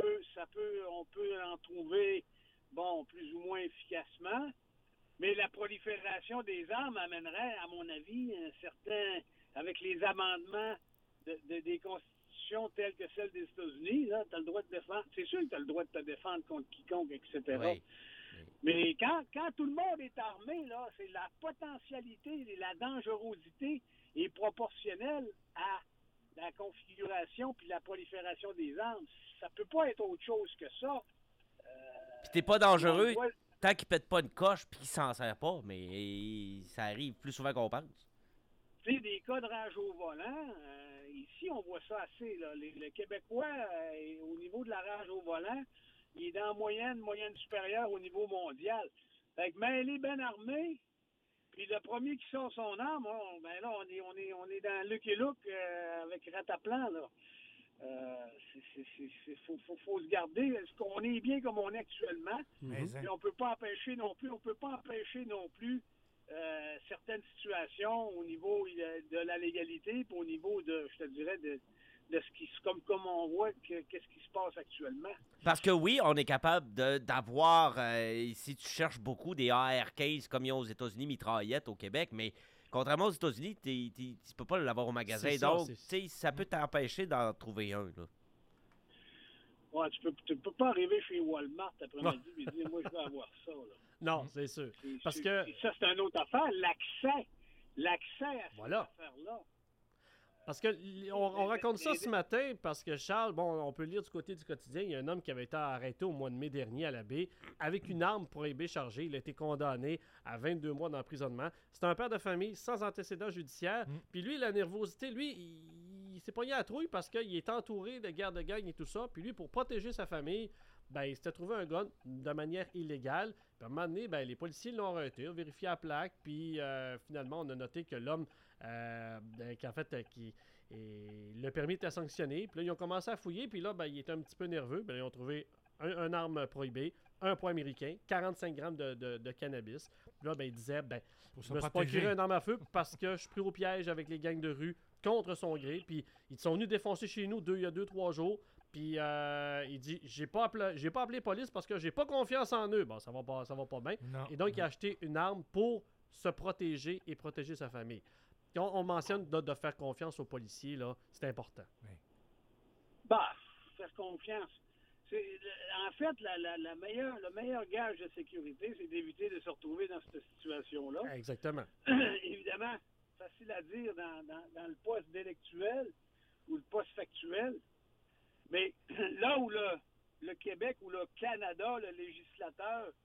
on peut en trouver, plus ou moins efficacement, mais la prolifération des armes amènerait, à mon avis, avec les amendements des constitutions telles que celles des États-Unis, là, tu as le droit de défendre. C'est sûr que tu as le droit de te défendre contre quiconque, etc. Oui. Mais quand tout le monde est armé, là, c'est la potentialité et la dangerosité est proportionnelle à la configuration puis la prolifération des armes. Ça peut pas être autre chose que ça. Puis t'es pas dangereux tant qu'il pète pas une coche puis qu'il s'en sert pas, mais ça arrive plus souvent qu'on pense. Tu sais, des cas de rage au volant, ici, on voit ça assez. Là. Le Québécois, au niveau de la rage au volant, il est dans moyenne supérieure au niveau mondial. Fait que mêlé bien armé, puis le premier qui sort son arme, là, on est dans Lucky Luke avec Rataplan, là. Faut se garder. Est-ce qu'on est bien comme on est actuellement? Puis on peut pas empêcher non plus certaines situations au niveau de la légalité, puis au niveau je te dirais, de ce qui comme on voit qu'est-ce qui se passe actuellement. Parce que oui, on est capable d'avoir, si tu cherches beaucoup, des AR-15 comme ils ont aux États-Unis, mitraillettes au Québec, mais contrairement aux États-Unis, tu peux pas l'avoir au magasin. Donc, ça peut t'empêcher d'en trouver un. Là. Ouais, tu peux pas arriver chez Walmart après-midi et dire « Moi, je veux avoir ça. » Non, c'est sûr. Ça, c'est une autre affaire. L'accès à cette affaire-là. Parce que on raconte ça ce matin parce que Charles, on peut lire du côté du quotidien, il y a un homme qui avait été arrêté au mois de mai dernier à la baie avec une arme prohibée chargée. Il a été condamné à 22 mois d'emprisonnement. C'est un père de famille sans antécédent judiciaire. Puis lui, la nervosité, il s'est pogné à la trouille parce qu'il est entouré de guerres de gang et tout ça. Puis lui, pour protéger sa famille, il s'était trouvé un gun de manière illégale. Puis à un moment donné, les policiers l'ont arrêté, ont vérifié la plaque. Puis finalement, on a noté que l'homme, le permis était sanctionné. Puis là, ils ont commencé à fouiller. Puis là, il était un petit peu nerveux. Ils ont trouvé un arme prohibée, un poing américain, 45 grammes de cannabis. Puis là, il disait, je me suis procuré un arme à feu parce que je suis pris au piège avec les gangs de rue contre son gré. Puis ils sont venus défoncer chez nous il y a 2-3 jours. Puis il dit, j'ai pas appelé police parce que j'ai pas confiance en eux. Ça va pas bien. Et donc, il a acheté une arme pour se protéger et protéger sa famille. On mentionne de faire confiance aux policiers, là, c'est important. Oui. Faire confiance. En fait, le meilleur gage de sécurité, c'est d'éviter de se retrouver dans cette situation-là. Exactement. Évidemment, facile à dire dans le poste délictuel ou le poste factuel, mais là où le Québec ou le Canada, le législateur,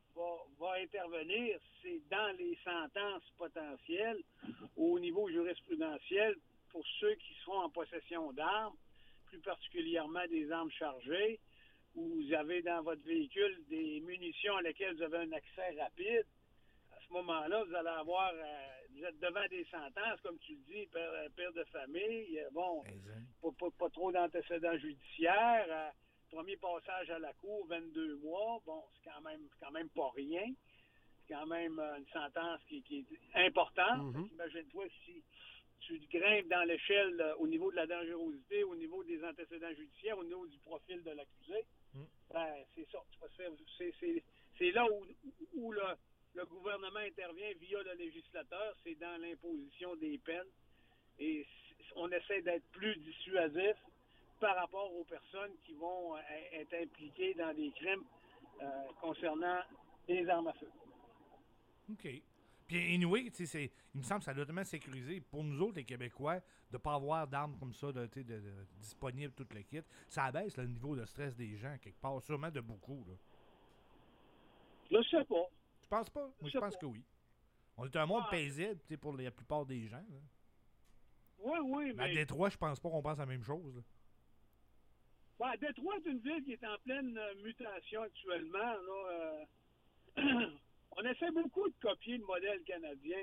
va intervenir, c'est dans les sentences potentielles au niveau jurisprudentiel pour ceux qui seront en possession d'armes, plus particulièrement des armes chargées, où vous avez dans votre véhicule des munitions à lesquelles vous avez un accès rapide. À ce moment-là, vous allez avoir, vous êtes devant des sentences, comme tu le dis, père de famille, bon, pas trop d'antécédents judiciaires, premier passage à la cour, 22 mois, bon, c'est quand même pas rien. C'est quand même une sentence qui est importante. Imagine-toi si tu grimpes dans l'échelle au niveau de la dangerosité, au niveau des antécédents judiciaires, au niveau du profil de l'accusé. Ben, c'est ça. C'est là où le gouvernement intervient via le législateur, c'est dans l'imposition des peines. Et on essaie d'être plus dissuasif par rapport aux personnes qui vont être impliquées dans des crimes concernant des armes à feu. OK. Puis, anyway, il me semble que ça doit tellement sécuriser pour nous autres, les Québécois, de ne pas avoir d'armes comme ça disponibles, tout le kit. Ça abaisse le niveau de stress des gens, quelque part, sûrement de beaucoup. Là. Je sais pas. Tu penses pas? Moi, je pense que oui. On est un monde paisible pour la plupart des gens. Là. Oui, mais... À Détroit, je pense pas qu'on pense la même chose. Là. Ouais, Détroit est une ville qui est en pleine mutation actuellement. Là, on essaie beaucoup de copier le modèle canadien.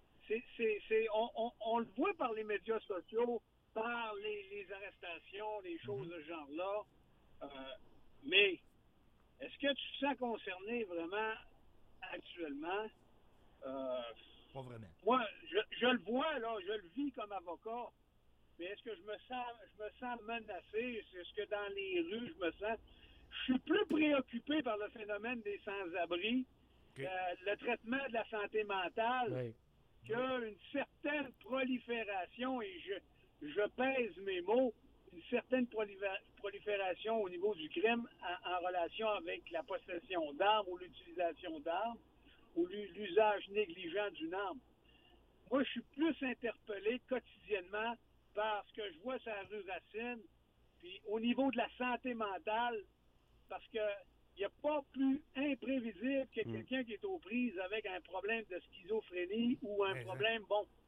On le voit par les médias sociaux, par les arrestations, les choses de ce genre-là. Mais est-ce que tu te sens concerné vraiment actuellement? Pas vraiment. Moi, je le vois, là, je le vis comme avocat. Mais est-ce que je me sens menacé? Est-ce que dans les rues, je suis plus préoccupé par le phénomène des sans-abri, le traitement de la santé mentale, qu'une certaine prolifération, et je pèse mes mots, une certaine prolifération au niveau du crime en relation avec la possession d'armes ou l'utilisation d'armes ou l'usage négligent d'une arme. Moi, je suis plus interpellé quotidiennement par ce que je vois sur la rue Racine, puis au niveau de la santé mentale, parce que il n'y a pas plus imprévisible que quelqu'un qui est aux prises avec un problème de schizophrénie ou un problème,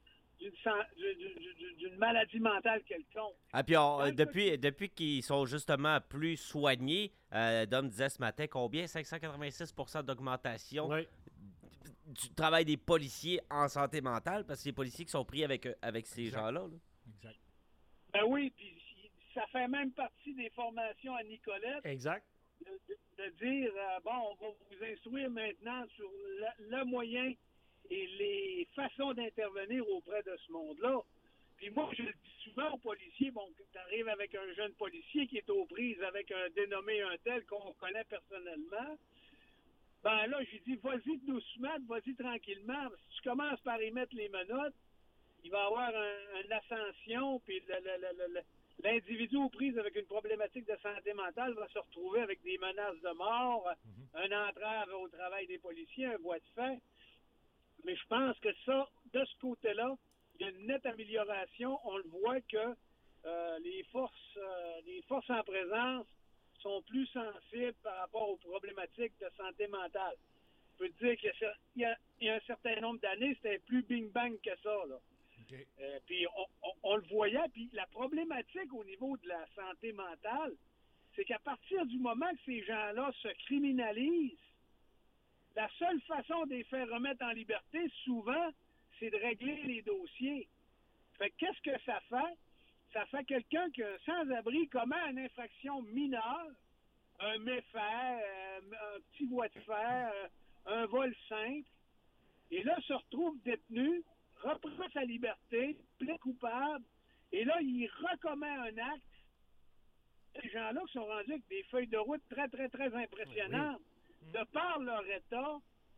d'une maladie mentale quelconque. Ah, puis depuis qu'ils sont justement plus soignés, Dom disait ce matin combien? 586% d'augmentation du travail des policiers en santé mentale, parce que les policiers qui sont pris avec ces gens-là. Là. Exact. Ben oui, puis ça fait même partie des formations à Nicolette. Exact. De dire, on va vous instruire maintenant sur le moyen et les façons d'intervenir auprès de ce monde-là. Puis moi, je le dis souvent aux policiers, tu arrives avec un jeune policier qui est aux prises avec un dénommé un tel qu'on connaît personnellement, ben là, j'ai dit, vas-y doucement, vas-y tranquillement. Si tu commences par y mettre les menottes, il va y avoir une ascension, puis l'individu aux prises avec une problématique de santé mentale va se retrouver avec des menaces de mort, un entrave au travail des policiers, un voie de fait. Mais je pense que ça, de ce côté-là, il y a une nette amélioration. On le voit que les forces en présence sont plus sensibles par rapport aux problématiques de santé mentale. Je peux te dire qu'il y a un certain nombre d'années, c'était plus bing-bang que ça, là. Okay. Puis on le voyait, puis la problématique au niveau de la santé mentale, c'est qu'à partir du moment que ces gens-là se criminalisent, la seule façon de les faire remettre en liberté, souvent, c'est de régler les dossiers. Fait que qu'est-ce que ça fait? Ça fait quelqu'un qui est sans-abri commet une infraction mineure, un méfait, un petit voie de fer, un vol simple, et là, se retrouve détenu, reprend sa liberté, plaît coupable, et là, il recommet un acte. Ces gens-là qui sont rendus avec des feuilles de route très, très, très impressionnantes, de par leur état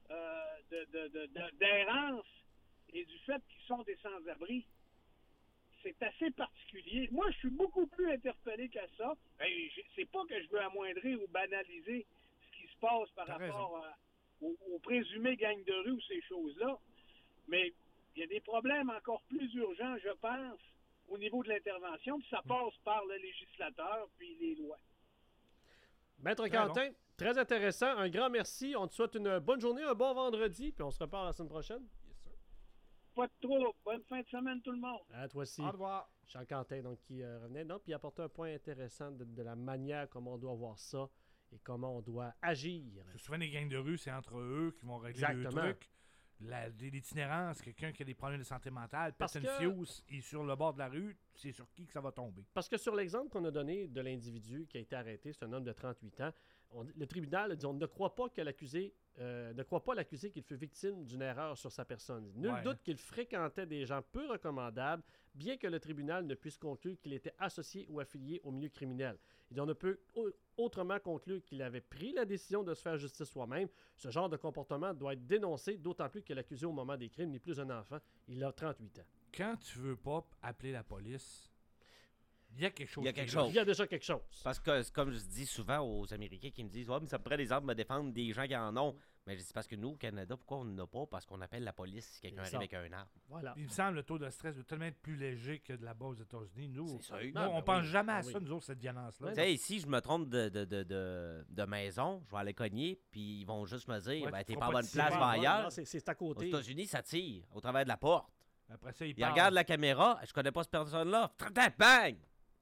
d'errance et du fait qu'ils sont des sans-abri. C'est assez particulier. Moi, je suis beaucoup plus interpellé qu'à ça. C'est pas que je veux amoindrir ou banaliser ce qui se passe par rapport aux présumés gangs de rue ou ces choses-là, mais il y a des problèmes encore plus urgents, je pense, au niveau de l'intervention, puis ça passe par le législateur, puis les lois. Maître Quentin, très intéressant. Un grand merci. On te souhaite une bonne journée, un bon vendredi, puis on se reparle la semaine prochaine. Pas de trop. Bonne fin de semaine, tout le monde. À toi aussi. Au revoir. Jean Quentin, donc, qui revenait, puis il apportait un point intéressant de la manière comment on doit voir ça et comment on doit agir. Souvent, les gangs de rue, c'est entre eux qui vont régler le truc. L'itinérance, quelqu'un qui a des problèmes de santé mentale, pète une fuse, il est sur le bord de la rue, c'est sur qui que ça va tomber? Parce que sur l'exemple qu'on a donné de l'individu qui a été arrêté, c'est un homme de 38 ans, le tribunal a dit on ne croit pas que l'accusé qu'il fut victime d'une erreur sur sa personne. Nul doute qu'il fréquentait des gens peu recommandables, bien que le tribunal ne puisse conclure qu'il était associé ou affilié au milieu criminel. Et on ne peut autrement conclure qu'il avait pris la décision de se faire justice soi-même. Ce genre de comportement doit être dénoncé, d'autant plus que l'accusé au moment des crimes n'est plus un enfant. Il a 38 ans. Quand tu veux pas appeler la police, il y a quelque chose. Il y a quelque chose. Il y a déjà quelque chose. Parce que, comme je dis souvent aux Américains qui me disent « Ouais, mais ça me prend des armes pour me défendre des gens qui en ont. » Mais je dis parce que nous, au Canada, pourquoi on n'en a pas? Parce qu'on appelle la police si quelqu'un arrive avec un arme. Voilà. Il me semble que le taux de stress doit tellement être plus léger que de là-bas aux États-Unis. Nous, c'est sûr. On pense jamais à ça, nous autres, cette violence-là. Tu sais, ici, je me trompe de maison, je vais aller cogner, puis ils vont juste me dire t'es pas en bonne place, va ailleurs. C'est à côté. Aux États-Unis, ça tire au travers de la porte. Après ça, il regarde la caméra, je connais pas cette personne-là. Bang!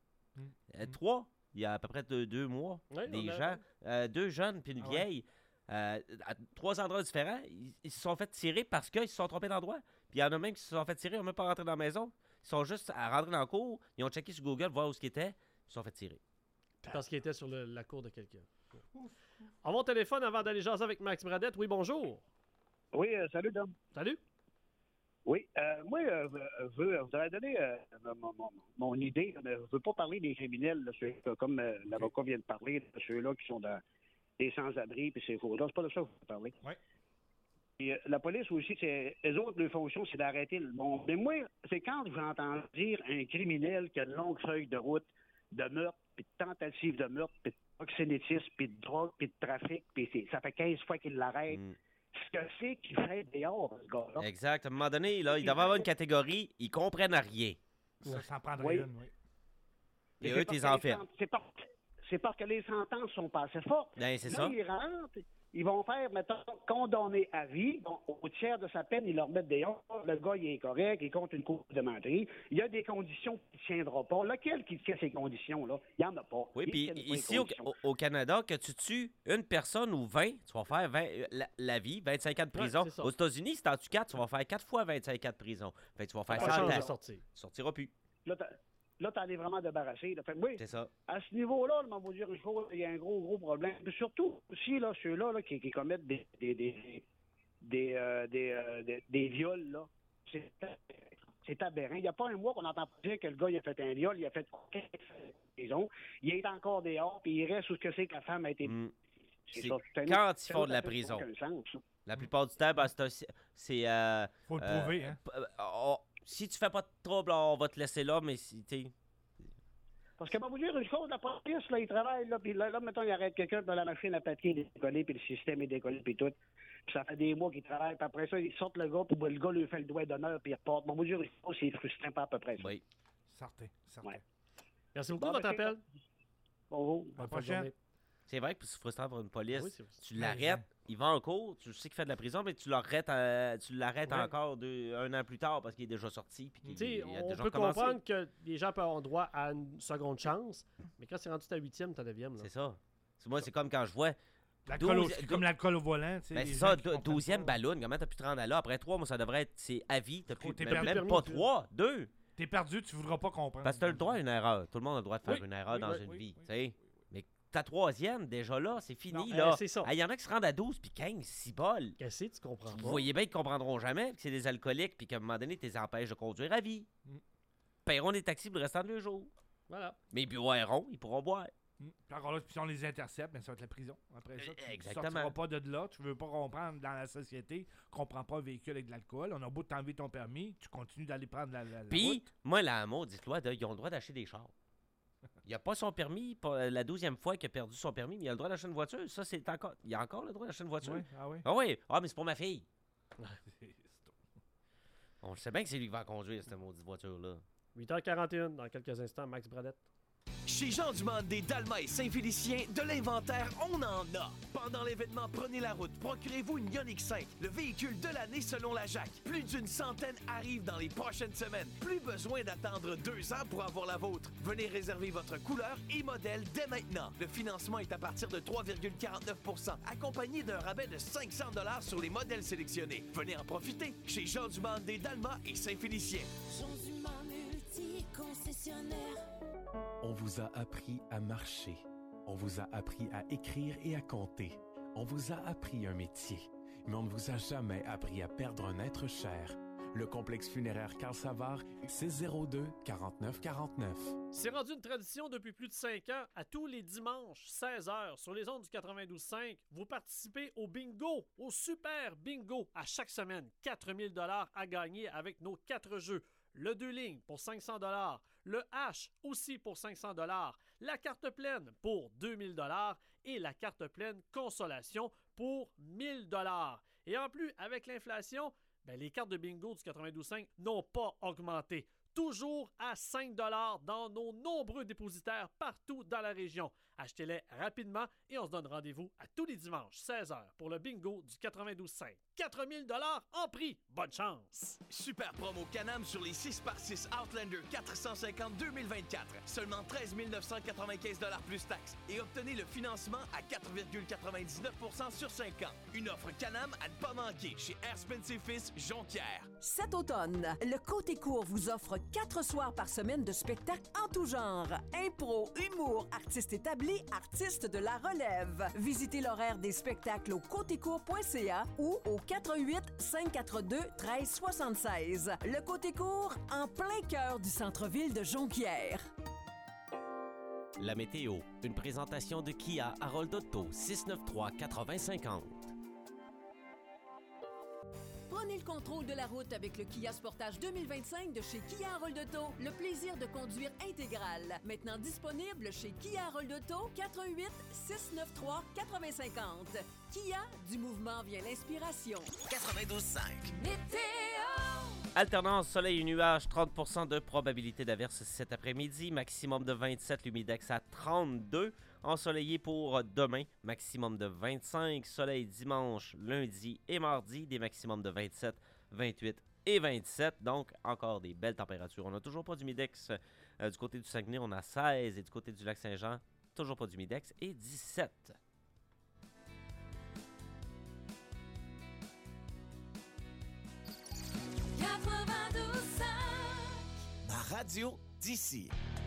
3, il y a à peu près 2 mois, des gens, 2 jeunes puis une vieille, à 3 endroits différents, ils se sont fait tirer parce qu'ils se sont trompés d'endroit. Puis il y en a même qui se sont fait tirer, ils n'ont même pas rentré dans la maison. Ils sont juste à rentrer dans la cour, ils ont checké sur Google, voir où ce qu'ils étaient, ils se sont fait tirer. Parce qu'ils étaient sur la cour de quelqu'un. On va au téléphone avant d'aller jaser avec Max Bradette. Oui, bonjour. Oui, salut, Dom. Salut. Oui, moi, je voudrais donner mon idée. Je ne veux pas parler des criminels, là, comme l'avocat vient de parler, de ceux-là qui sont dans des sans-abri et ces choses-là. C'est pas de ça que je veux parler. Oui. Et, la police aussi, eux autres, leur fonction, c'est d'arrêter le monde. Mais moi, c'est quand j'entends dire un criminel qui a une longue feuille de route de meurtre, puis de tentative de meurtre, puis de proxénétisme, puis de drogue, puis de trafic, puis ça fait 15 fois qu'il l'arrête. Ce que c'est qu'il fait dehors, ce gars-là. Exact. À un moment donné, là, il doit avoir une catégorie, ils comprennent rien. Ça en prendrait une, oui. Et eux, t'es enfermes. C'est parce que les sentences sont pas assez fortes. Ben, c'est là, ça. Ils rentrent, ils vont faire, mettons, condamné à vie. Bon, au tiers de sa peine, ils leur mettent dehors. Le gars, il est correct, il compte une cour de menterie. Il y a des conditions qu'il ne tiendra pas. Lequel qui tient ces conditions-là? Il n'y en a pas. Oui, puis ici, au Canada, que tu tues une personne ou 20, tu vas faire la vie, 25 ans de prison. Aux États-Unis, si t'en tues 4, tu vas faire 4 fois 25 ans de prison. Fait que tu vas faire 100 ans. Tu sortiras plus. Là, t'en es vraiment débarrassé. Fait, oui, c'est ça. À ce niveau-là, je vais vous dire une chose, il y a un gros problème. Puis surtout, aussi, là, ceux-là là, qui commettent des viols, là, c'est aberrant. Il n'y a pas un mois qu'on n'entend pas dire que le gars, il a fait un viol, il a fait prison. Il est encore dehors, puis il reste où que c'est que la femme a été... C'est quand ils font de la prison. La plupart du temps, ben, c'est... faut le prouver, hein? Si tu fais pas de trouble, on va te laisser là, mais si tu... Parce que, vous dire une chose, la police, là, ils travaillent, là, puis là, mettons, il arrête quelqu'un, puis la machine à papier est décollée, puis le système est décollé, puis tout. Puis ça fait des mois qu'ils travaillent, puis après ça, ils sortent le gars, puis le gars lui fait le doigt d'honneur, puis il repart. Vous dire une chose, c'est frustrant, pas à peu près ça. Oui. Certain. Ouais. Merci beaucoup de votre appel. Bonjour. À la prochaine. C'est vrai que c'est frustrant pour une police. Oui, tu l'arrêtes, il va en cours, tu sais qu'il fait de la prison, mais tu l'arrêtes encore 1 an plus tard parce qu'il est déjà sorti. Puis on peut comprendre que les gens peuvent avoir droit à une seconde chance, mais quand c'est rendu ta 8e, ta 9e. C'est ça. Moi, c'est comme quand je vois... Comme l'alcool au volant. Ben c'est ça, 12e ballon. Comment t'as pu te rendre là? Après 3, moi, ça devrait être... C'est à vie. T'as plus... Même pas 3, 2. T'es perdu, tu voudras pas comprendre. Parce que t'as le droit à une erreur. Tout le monde a le droit de faire une erreur dans une vie. Mais ta 3e, déjà là, c'est fini. Là. C'est ça. Il y en a qui se rendent à 12 puis 15, 6 bols. Qu'est-ce que tu comprends pas? Vous voyez bien qu'ils comprendront jamais que c'est des alcooliques puis qu'à un moment donné, tu les empêches de conduire à vie. Paieront des taxis pour le restant de 2 jours. Voilà. Mais ils boiront, ils pourront boire. Puis encore là, si on les intercepte, ça va être la prison. Après ça, tu ne sortiras pas de là. Tu veux pas comprendre dans la société qu'on prend pas un véhicule avec de l'alcool. On a beau t'enlever ton permis, tu continues d'aller prendre la Puis, moi, la mot, dis-toi, ils ont le droit d'acheter des chars. Il n'a pas son permis, pour la 12e fois qu'il a perdu son permis, mais il a le droit d'acheter une voiture. Ça, c'est encore... Il a encore le droit d'acheter une voiture. Oui, ah oui? Ah oui? Ah, mais c'est pour ma fille. On sait bien que c'est lui qui va conduire cette maudite voiture-là. 8h41, dans quelques instants, Max Bradette. Chez Jean Dumont des Dalma et Saint-Félicien, de l'inventaire, on en a. Pendant l'événement Prenez la route, procurez-vous une Ioniq 5, le véhicule de l'année selon la JAC. Plus d'une centaine arrivent dans les prochaines semaines. Plus besoin d'attendre 2 ans pour avoir la vôtre. Venez réserver votre couleur et modèle dès maintenant. Le financement est à partir de 3,49 %, accompagné d'un rabais de 500 $ sur les modèles sélectionnés. Venez en profiter chez Jean Dumont des Dalma et Saint-Félicien. Jean Dumont multi-concessionnaire. On vous a appris à marcher. On vous a appris à écrire et à compter. On vous a appris un métier. Mais on ne vous a jamais appris à perdre un être cher. Le complexe funéraire Carl Savard, 602-4949. C'est rendu une tradition depuis plus de 5 ans. À tous les dimanches, 16h, sur les ondes du 92.5, vous participez au bingo, au super bingo. À chaque semaine, 4 000 $ à gagner avec nos 4 jeux. Le 2 lignes pour 500 $, le H aussi pour 500 $, la carte pleine pour 2000 $ et la carte pleine consolation pour 1000 $. Et en plus, avec l'inflation, les cartes de bingo du 92.5 n'ont pas augmenté. Toujours à 5 $ dans nos nombreux dépositaires partout dans la région. Achetez-les rapidement et on se donne rendez-vous à tous les dimanches, 16h, pour le bingo du 92.5. 4 000 $ en prix. Bonne chance! Super promo Can-Am sur les 6x6 Outlander 450 2024. Seulement 13 995 $ plus taxes. Et obtenez le financement à 4,99 % sur 5 ans. Une offre Can-Am à ne pas manquer chez Air Spencer Fils Jonquière. Cet automne, le Côté Court vous offre 4 soirs par semaine de spectacles en tout genre. Impro, humour, artistes établis, artistes de la relève. Visitez l'horaire des spectacles au côtécourt.ca ou au 418-542-1376. Le Côté Court, en plein cœur du centre-ville de Jonquière. La météo, une présentation de Kia Harold Otto, 693-8050. Prenez le contrôle de la route avec le Kia Sportage 2025 de chez Kia Harold Auto. Le plaisir de conduire intégral. Maintenant disponible chez Kia Harold Auto, 418-693-8050. Kia, du mouvement vient l'inspiration. 92.5. Météo! Alternance soleil et nuages, 30% de probabilité d'averse cet après-midi, maximum de 27, l'humidex à 32. Ensoleillé pour demain, maximum de 25. Soleil dimanche, lundi et mardi, des maximums de 27, 28 et 27. Donc, encore des belles températures. On n'a toujours pas d'humidex du côté du Saguenay, on a 16. Et du côté du Lac-Saint-Jean, toujours pas d'humidex et 17. Ma radio d'ici.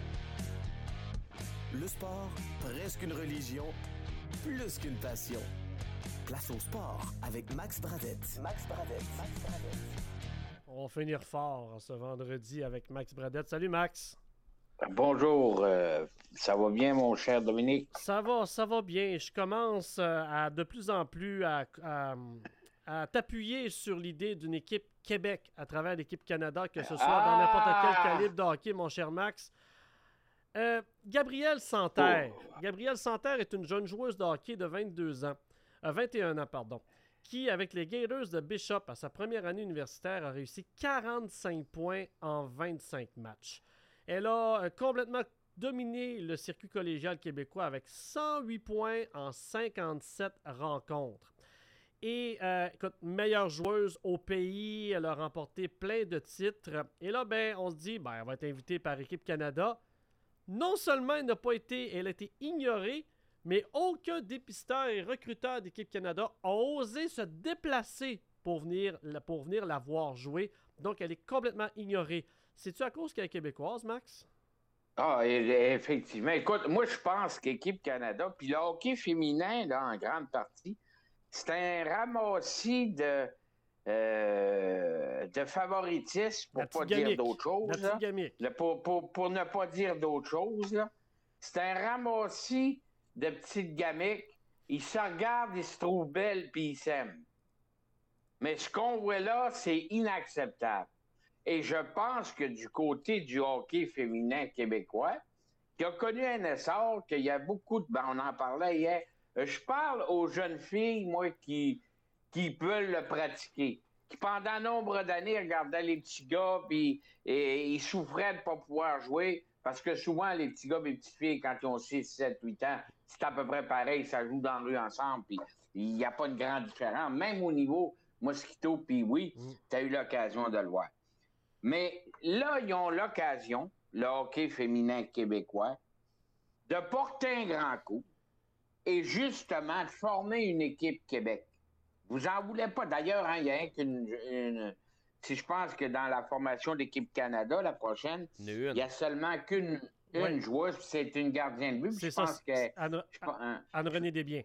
Le sport, presque une religion, plus qu'une passion. Place au sport avec Max Bradette. Max Bradette. On va finir fort ce vendredi avec Max Bradette. Salut Max. Bonjour, ça va bien mon cher Dominique? Ça va bien. Je commence à de plus en plus à t'appuyer sur l'idée d'une équipe Québec à travers l'équipe Canada, que ce soit dans n'importe quel calibre de hockey, mon cher Max. Gabrielle Santerre. Gabrielle Santerre est une jeune joueuse de hockey de 21 ans, qui, avec les Gators de Bishop, à sa première année universitaire, a réussi 45 points en 25 matchs. Elle a complètement dominé le circuit collégial québécois avec 108 points en 57 rencontres. Et, écoute, meilleure joueuse au pays, elle a remporté plein de titres. Et là, on se dit, elle va être invitée par Équipe Canada. Non seulement elle a été ignorée, mais aucun dépisteur et recruteur d'Équipe Canada a osé se déplacer pour venir la voir jouer. Donc, elle est complètement ignorée. C'est-tu à cause qu'elle est québécoise, Max? Ah, effectivement. Écoute, moi, je pense qu'Équipe Canada, puis le hockey féminin, là, en grande partie, c'est un ramassis de favoritisme, pour pas dire d'autre chose. Pour ne pas dire d'autre chose. Là. C'est un ramassis de petites gamiques. Ils se regardent, ils se trouvent belles, puis ils s'aiment. Mais ce qu'on voit là, c'est inacceptable. Et je pense que du côté du hockey féminin québécois, qui a connu un essor, qu'il y a beaucoup de... on en parlait hier. Je parle aux jeunes filles, moi, qui veulent le pratiquer, qui pendant nombre d'années regardaient les petits gars, puis ils souffraient de ne pas pouvoir jouer. Parce que souvent, les petits gars et les petites filles, quand ils ont 6, 7, 8 ans, c'est à peu près pareil, ça joue dans la rue ensemble, puis il n'y a pas de grande différence. Même au niveau Mosquito, puis oui, tu as eu l'occasion de le voir. Mais là, ils ont l'occasion, le hockey féminin québécois, de porter un grand coup et justement de former une équipe Québec. Vous en voulez pas. D'ailleurs, il y a si je pense que dans la formation d'équipe Canada, la prochaine, il y a seulement qu'une joueuse, puis c'est une gardienne de but. C'est ça, Anne-Renée Desbiens.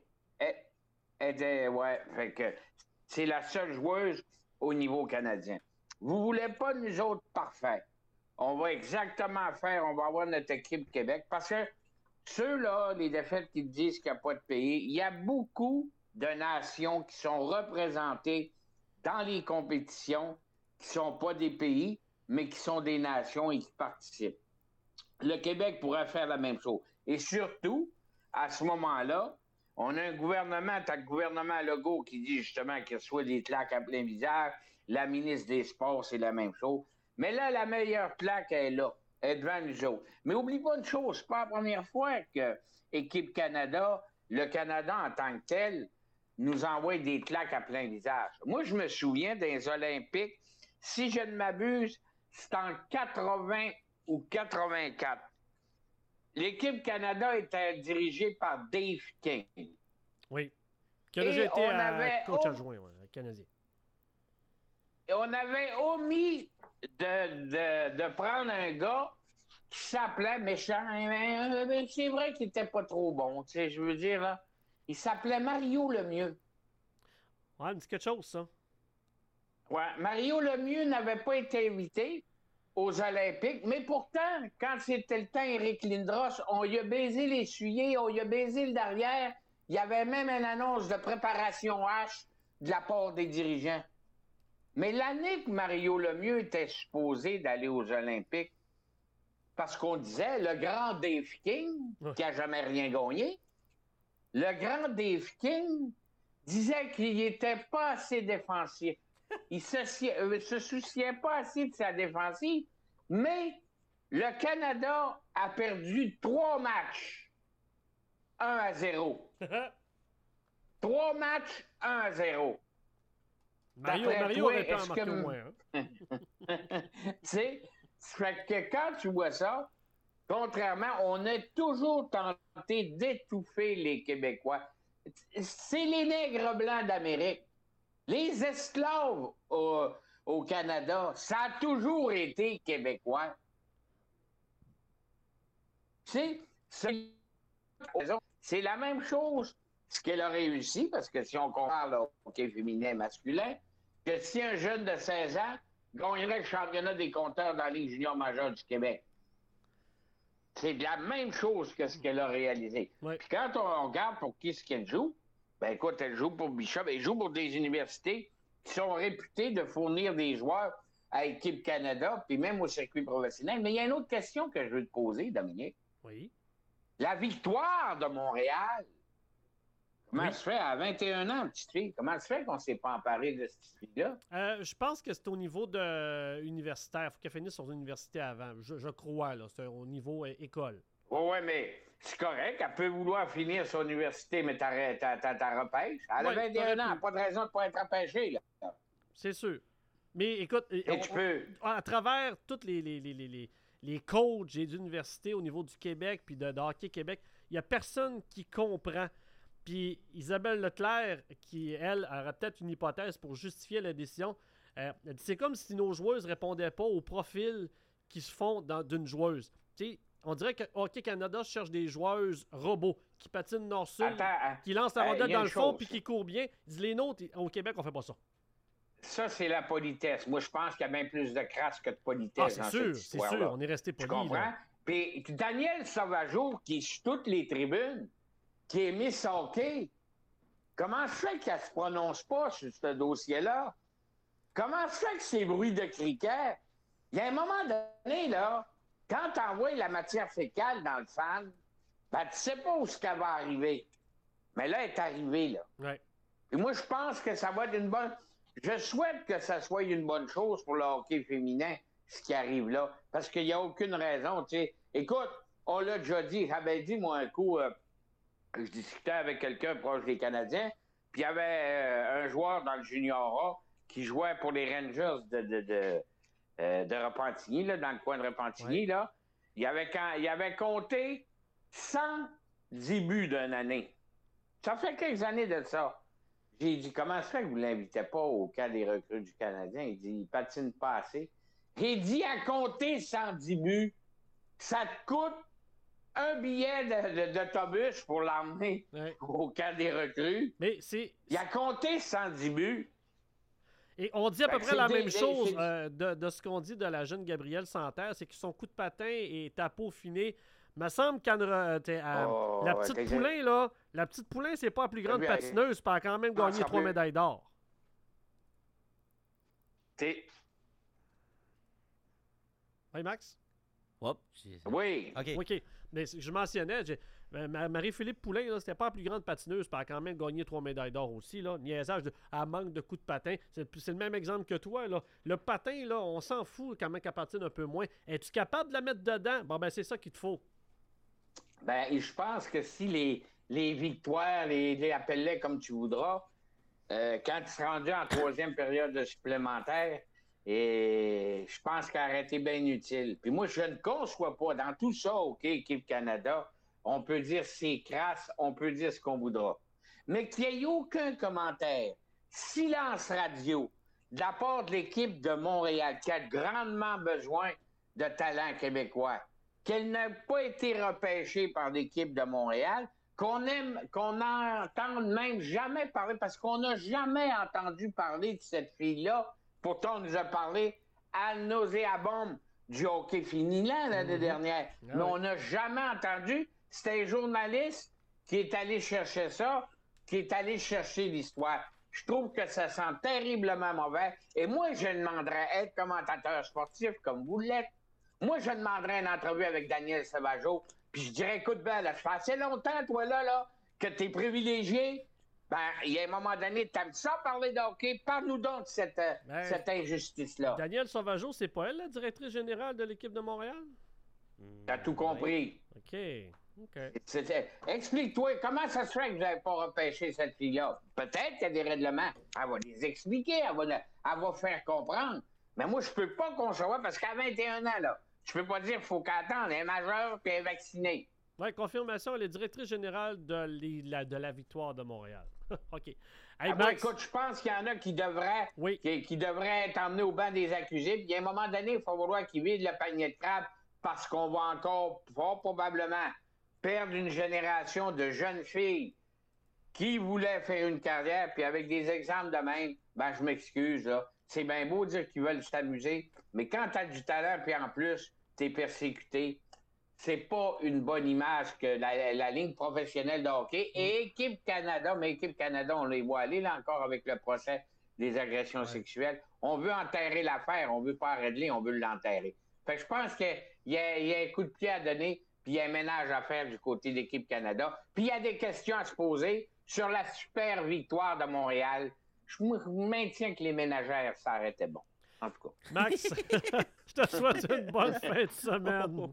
Fait que c'est la seule joueuse au niveau canadien. Vous voulez pas nous autres parfaits. On va exactement faire, on va avoir notre équipe Québec, parce que ceux-là, les défaites qui disent qu'il n'y a pas de pays, il y a beaucoup de nations qui sont représentées dans les compétitions, qui ne sont pas des pays, mais qui sont des nations et qui participent. Le Québec pourrait faire la même chose. Et surtout, à ce moment-là, on a un gouvernement, t'as le gouvernement Legault qui dit justement qu'il reçoit des claques à plein visage. La ministre des Sports, c'est la même chose. Mais là, la meilleure plaque est là, est devant nous autres. Mais oublie pas une chose, c'est pas la première fois que Équipe Canada, le Canada en tant que tel, nous envoie des claques à plein visage. Moi, je me souviens des Olympiques, si je ne m'abuse, c'est en 80 ou 84. L'équipe Canada était dirigée par Dave King. Oui. Qui a déjà été coach adjoint, canadien. Et on avait omis de prendre un gars qui s'appelait méchant. C'est vrai qu'il n'était pas trop bon. Tu sais, je veux dire, là, il s'appelait Mario Lemieux. Ouais, c'est quelque chose, ça. Ouais, Mario Lemieux n'avait pas été invité aux Olympiques, mais pourtant, quand c'était le temps Éric Lindros, on lui a baisé les souliers, on lui a baisé le derrière. Il y avait même une annonce de préparation H de la part des dirigeants. Mais l'année que Mario Lemieux était supposé d'aller aux Olympiques, parce qu'on disait, le grand Dave King, qui n'a jamais rien gagné, le grand Dave King disait qu'il n'était pas assez défensif. Il se souciait pas assez de sa défensive, mais le Canada a perdu 3 matchs 1-0. 3 matchs 1-0. Mario aurait pu en marquer au moins. Tu sais, fait que quand tu vois ça, contrairement, on a toujours tenté d'étouffer les Québécois. C'est les nègres blancs d'Amérique. Les esclaves au Canada, ça a toujours été québécois. C'est la même chose, ce qu'elle a réussi, parce que si on compare le hockey féminin et masculin, que si un jeune de 16 ans gagnerait le championnat des compteurs dans la Ligue junior majeure du Québec. C'est la même chose que ce qu'elle a réalisé. Ouais. Puis quand on regarde pour qui ce qu'elle joue, ben écoute, elle joue pour Bishop, elle joue pour des universités qui sont réputées de fournir des joueurs à Équipe Canada, puis même au circuit professionnel. Mais il y a une autre question que je veux te poser, Dominique. Oui. La victoire de Montréal, comment se fait à 21 ans, petite fille? Comment se fait qu'on ne s'est pas emparé de cette fille-là? Je pense que c'est au niveau universitaire. Il faut qu'elle finisse son université avant. Je crois, là. C'est au niveau école. Oui, mais c'est correct. Elle peut vouloir finir son université, mais t'as repêche. Elle a 21 ans. Pas de raison de ne pas être repêchée, là. C'est sûr. Mais écoute, à travers tous les coachs et d'universités au niveau du Québec puis de Hockey Québec, il n'y a personne qui comprend. Puis Isabelle Leclerc, qui, elle, aurait peut-être une hypothèse pour justifier la décision, elle dit, c'est comme si nos joueuses ne répondaient pas au profil qui se font d'une joueuse. Tu sais, on dirait que Hockey Canada cherche des joueuses robots qui patinent nord-sud, qui lancent la rondelle dans le fond puis qui courent bien. Ils disent, les nôtres, au Québec, on fait pas ça. Ça, c'est la politesse. Moi, je pense qu'il y a bien plus de crasse que de politesse dans cette histoire-là. C'est sûr, on est resté poli. Tu comprends? Puis Daniel Sauvageau, qui est sur toutes les tribunes, qui est Miss Hockey, comment se fait qu'elle se prononce pas sur ce dossier-là? Comment se fait que ces bruits de criquet? Il y a un moment donné, là, quand tu envoies la matière fécale dans le fan, ben, tu sais pas où ce qu'elle va arriver. Mais là, elle est arrivée, là. Ouais. Et moi, je pense que ça va être une bonne... Je souhaite que ça soit une bonne chose pour le hockey féminin. ce qui arrive là, parce qu'il n'y a aucune raison, tu sais. Écoute, on l'a déjà dit, j'avais dit, moi, un coup, je discutais avec quelqu'un proche des Canadiens, puis il y avait un joueur dans le junior A qui jouait pour les Rangers de Repentigny, là, dans le coin de Repentigny, là. Il avait compté 110 buts d'une année. Ça fait quelques années de ça. J'ai dit, comment ça fait que vous ne l'invitez pas au camp des recrues du Canadien? Il dit, il patine pas assez. J'ai dit, à compter 110 buts, ça te coûte un billet d'autobus pour l'emmener au camp des recrues. Mais il a compté 110 buts. Et on dit à peu près la même chose de ce qu'on dit de la jeune Gabrielle Santerre, c'est que son coup de patin est à peaufiner. Il me semble la petite Poulain, là, la petite Poulain, c'est pas la plus grande patineuse, puis elle a quand même gagné 3 médailles d'or. Oui, Max? Oui. OK. Mais je mentionnais, Marie-Philippe Poulain, là, c'était pas la plus grande patineuse, puis elle a quand même gagné 3 médailles d'or aussi. Là. Niaisage, elle manque de coups de patin. C'est le même exemple que toi. Là. Le patin, là, on s'en fout quand même qu'elle patine un peu moins. Es-tu capable de la mettre dedans? Bon, ben c'est ça qu'il te faut. Ben, je pense que si les victoires, les appelle-les comme tu voudras, quand tu seras rendu en 3e période de supplémentaire, et je pense qu'elle aurait été bien utile. Puis moi, je ne conçois pas, dans tout ça, OK, Équipe Canada, on peut dire c'est crasse, on peut dire ce qu'on voudra. Mais qu'il n'y ait aucun commentaire, silence radio, de la part de l'équipe de Montréal, qui a grandement besoin de talent québécois, qu'elle n'a pas été repêchée par l'équipe de Montréal, qu'on n'entende même jamais parler, parce qu'on n'a jamais entendu parler de cette fille-là. Pourtant, on nous a parlé à nauséabond du hockey féminin l'année dernière. Mais on n'a jamais entendu. C'était un journaliste qui est allé chercher ça, qui est allé chercher l'histoire. Je trouve que ça sent terriblement mauvais. Et moi, je demanderais être commentateur sportif comme vous l'êtes. Moi, je demanderais une entrevue avec Daniel Sauvageau. Puis je dirais, écoute, ben, là, ça fait assez longtemps, toi, là, que t'es privilégié. Ben, il y a un moment donné, t'aimes ça parler de hockey? Parle-nous donc de cette injustice-là. Daniel Sauvageau, c'est pas elle, la directrice générale de l'équipe de Montréal? T'as tout compris. OK. Explique-toi, comment ça se fait que vous n'avez pas repêché cette fille-là? Peut-être qu'il y a des règlements. Elle va les expliquer, elle va faire comprendre. Mais moi, je peux pas concevoir, parce qu'à 21 ans, là, je peux pas dire qu'il faut qu'elle attende. Elle est majeure puis elle est vaccinée. Oui, confirmation, elle est directrice générale de la Victoire de Montréal. OK. Hey, Max... écoute, je pense qu'il y en a qui devraient être emmenés au banc des accusés. Puis, à un moment donné, il faut vouloir qu'ils vident le panier de crabe parce qu'on va encore, fort probablement, perdre une génération de jeunes filles qui voulaient faire une carrière. Puis, avec des exemples de même, ben, je m'excuse, là. C'est bien beau dire qu'ils veulent s'amuser, mais quand tu as du talent, puis en plus, tu es persécuté, c'est pas une bonne image que la ligne professionnelle de hockey et Équipe Canada, mais Équipe Canada, on les voit aller là encore avec le procès des agressions sexuelles. On veut enterrer l'affaire, on veut pas régler, on veut l'enterrer. Fait que je pense qu'il y a un coup de pied à donner, puis il y a un ménage à faire du côté d'Équipe Canada. Puis il y a des questions à se poser sur la super victoire de Montréal. Je maintiens que les ménagères, ça aurait été bon. En tout cas. Max, je te souhaite une bonne fin de semaine.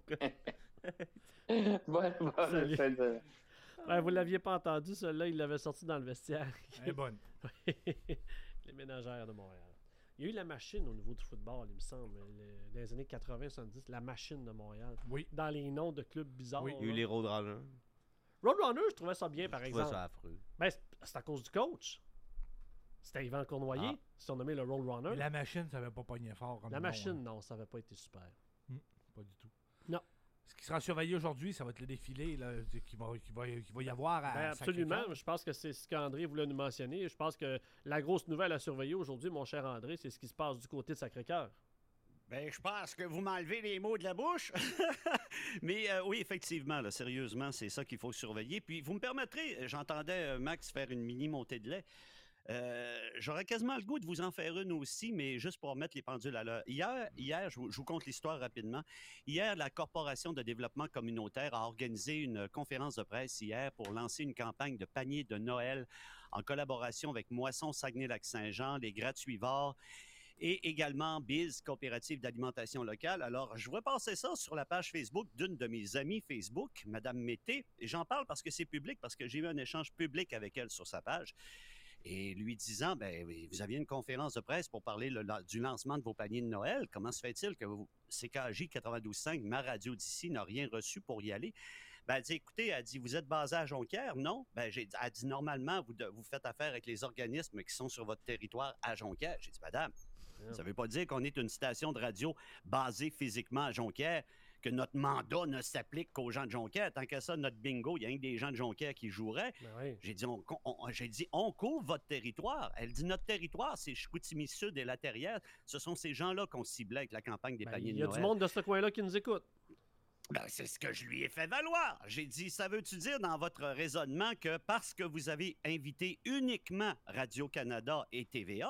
Salut. Ouais, vous ne l'aviez pas entendu, celui-là, il l'avait sorti dans le vestiaire. Elle est bonne. Les ménagères de Montréal. Il y a eu la machine au niveau du football, il me semble, dans les années 80-70, la machine de Montréal. Oui. Dans les noms de clubs bizarres. Oui, il y a eu les Roadrunners. Roadrunners, je trouvais ça bien, par exemple. Je trouvais ça affreux. Ben, c'est à cause du coach. C'était Yvan Cournoyer, surnommé le Roadrunner. La machine, ça n'avait pas pogné fort. Comme la machine, nom, non, ça n'avait pas été super. Pas du tout. Non. Ce qui sera surveillé aujourd'hui, ça va être le défilé qu'il va y avoir à absolument. Je pense que c'est ce qu'André voulait nous mentionner. Je pense que la grosse nouvelle à surveiller aujourd'hui, mon cher André, c'est ce qui se passe du côté de Sacré-Cœur. Ben, je pense que vous m'enlevez les mots de la bouche. Mais oui, effectivement, là, sérieusement, c'est ça qu'il faut surveiller. Puis vous me permettrez, j'entendais Max faire une mini montée de lait. J'aurais quasiment le goût de vous en faire une aussi, mais juste pour mettre les pendules à l'heure. Hier, je vous conte l'histoire rapidement. Hier, la Corporation de développement communautaire a organisé une conférence de presse hier pour lancer une campagne de panier de Noël en collaboration avec Moisson Saguenay-Lac-Saint-Jean, les Gratuivores et également BIZ, Coopérative d'alimentation locale. Alors, je vois passer ça sur la page Facebook d'une de mes amies Facebook, Madame Mété, et j'en parle parce que c'est public, parce que j'ai eu un échange public avec elle sur sa page. Et lui disant, vous aviez une conférence de presse pour parler du lancement de vos paniers de Noël. Comment se fait-il que CKJ 92.5, ma radio d'ici, n'a rien reçu pour y aller? Elle dit, écoutez, elle dit, vous êtes basé à Jonquière? Non. Elle dit, normalement, vous faites affaire avec les organismes qui sont sur votre territoire à Jonquière. J'ai dit, madame, ça ne veut pas dire qu'on est une station de radio basée physiquement à Jonquière, que notre mandat ne s'applique qu'aux gens de Jonquière. Tant qu'à ça, notre bingo, il y a rien que des gens de Jonquière qui joueraient. Oui. J'ai dit, on couvre votre territoire. Elle dit, notre territoire, c'est Chicoutimi-Sud et la Terrière. Ce sont ces gens-là qu'on ciblait avec la campagne des paniers de Noël. Il y a du monde de ce coin-là qui nous écoute. C'est ce que je lui ai fait valoir. J'ai dit, ça veut-tu dire dans votre raisonnement que parce que vous avez invité uniquement Radio-Canada et TVA,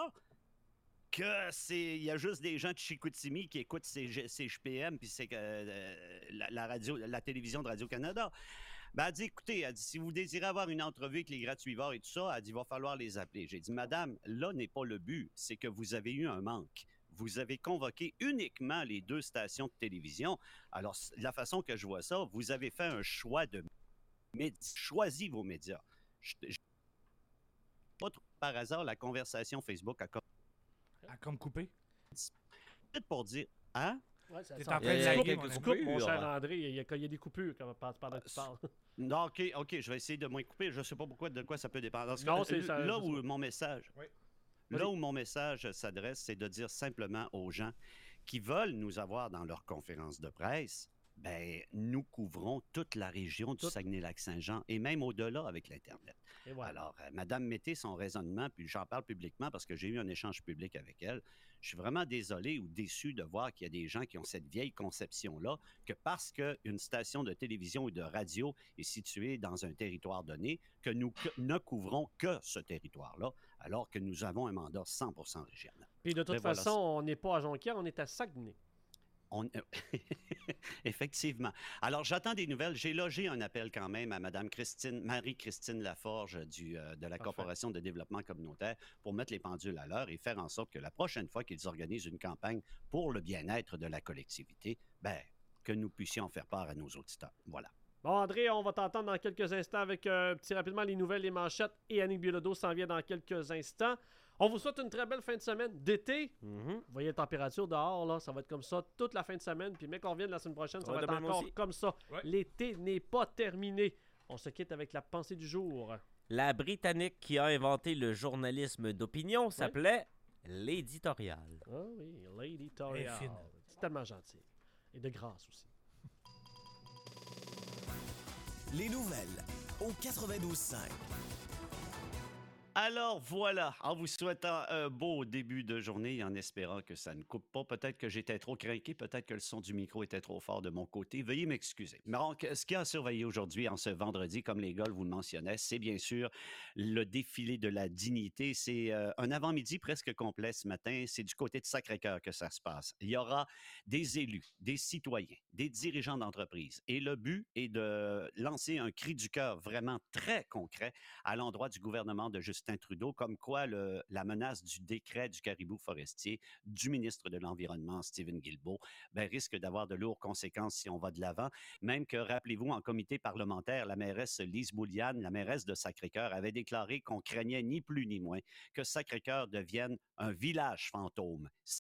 il y a juste des gens de Chicoutimi qui écoutent CJPM puis c'est la télévision de Radio-Canada? Elle dit, écoutez, si vous désirez avoir une entrevue avec les gratuivores et tout ça, elle dit, il va falloir les appeler. J'ai dit, madame, là n'est pas le but, c'est que vous avez eu un manque. Vous avez convoqué uniquement les 2 stations de télévision. Alors, la façon que je vois ça, vous avez fait un choix de médias. Choisis vos médias. Pas par hasard, la conversation Facebook a comme coupé? Peut-être pour dire, hein? Ouais, ça T'es en train de laguer, mon cher André, il y a des coupures pendant que tu parles. Non, OK, je vais essayer de moins couper. Je ne sais pas de quoi ça peut dépendre. Non, c'est ça. Là où mon message... Oui. Là où mon message s'adresse, c'est de dire simplement aux gens qui veulent nous avoir dans leur conférence de presse, nous couvrons toute la région du Saguenay-Lac-Saint-Jean et même au-delà avec l'Internet. Voilà. Alors, Madame Mété, son raisonnement, puis j'en parle publiquement parce que j'ai eu un échange public avec elle, je suis vraiment désolé ou déçu de voir qu'il y a des gens qui ont cette vieille conception-là que parce qu'une station de télévision ou de radio est située dans un territoire donné, que nous ne couvrons que ce territoire-là, alors que nous avons un mandat 100% régional. Puis de toute façon, on n'est pas à Jonquière, on est à Saguenay. Effectivement. Alors, j'attends des nouvelles. J'ai logé un appel quand même à Mme Marie-Christine Laforge de la Corporation de développement communautaire pour mettre les pendules à l'heure et faire en sorte que la prochaine fois qu'ils organisent une campagne pour le bien-être de la collectivité, que nous puissions faire part à nos auditeurs. Voilà. Bon, André, on va t'entendre dans quelques instants avec petit rapidement les nouvelles, les manchettes et Annick Bilodeau s'en vient dans quelques instants. On vous souhaite une très belle fin de semaine d'été. Vous voyez la température dehors, là, ça va être comme ça toute la fin de semaine. Puis, mec, on revient la semaine prochaine, ça va être encore comme ça. Ouais. L'été n'est pas terminé. On se quitte avec la pensée du jour. La Britannique qui a inventé le journalisme d'opinion s'appelait l'éditorial. Ah oui, l'éditorial. C'est tellement gentil. Et de grâce aussi. Les nouvelles au 92.5. Alors voilà, en vous souhaitant un beau début de journée et en espérant que ça ne coupe pas. Peut-être que j'étais trop craqué, peut-être que le son du micro était trop fort de mon côté. Veuillez m'excuser. Mais donc, ce qui a surveillé aujourd'hui, en ce vendredi, comme les gars vous le mentionnaient, c'est bien sûr le défilé de la dignité. C'est un avant-midi presque complet ce matin. C'est du côté de Sacré-Cœur que ça se passe. Il y aura des élus, des citoyens, des dirigeants d'entreprise. Et le but est de lancer un cri du cœur vraiment très concret à l'endroit du gouvernement de Justin Trudeau, comme quoi la menace du décret du caribou forestier du ministre de l'Environnement, Stephen Guilbeault, risque d'avoir de lourdes conséquences si on va de l'avant. Même que, rappelez-vous, en comité parlementaire, la mairesse Lise Bouliane, la mairesse de Sacré-Cœur, avait déclaré qu'on craignait ni plus ni moins que Sacré-Cœur devienne un village fantôme.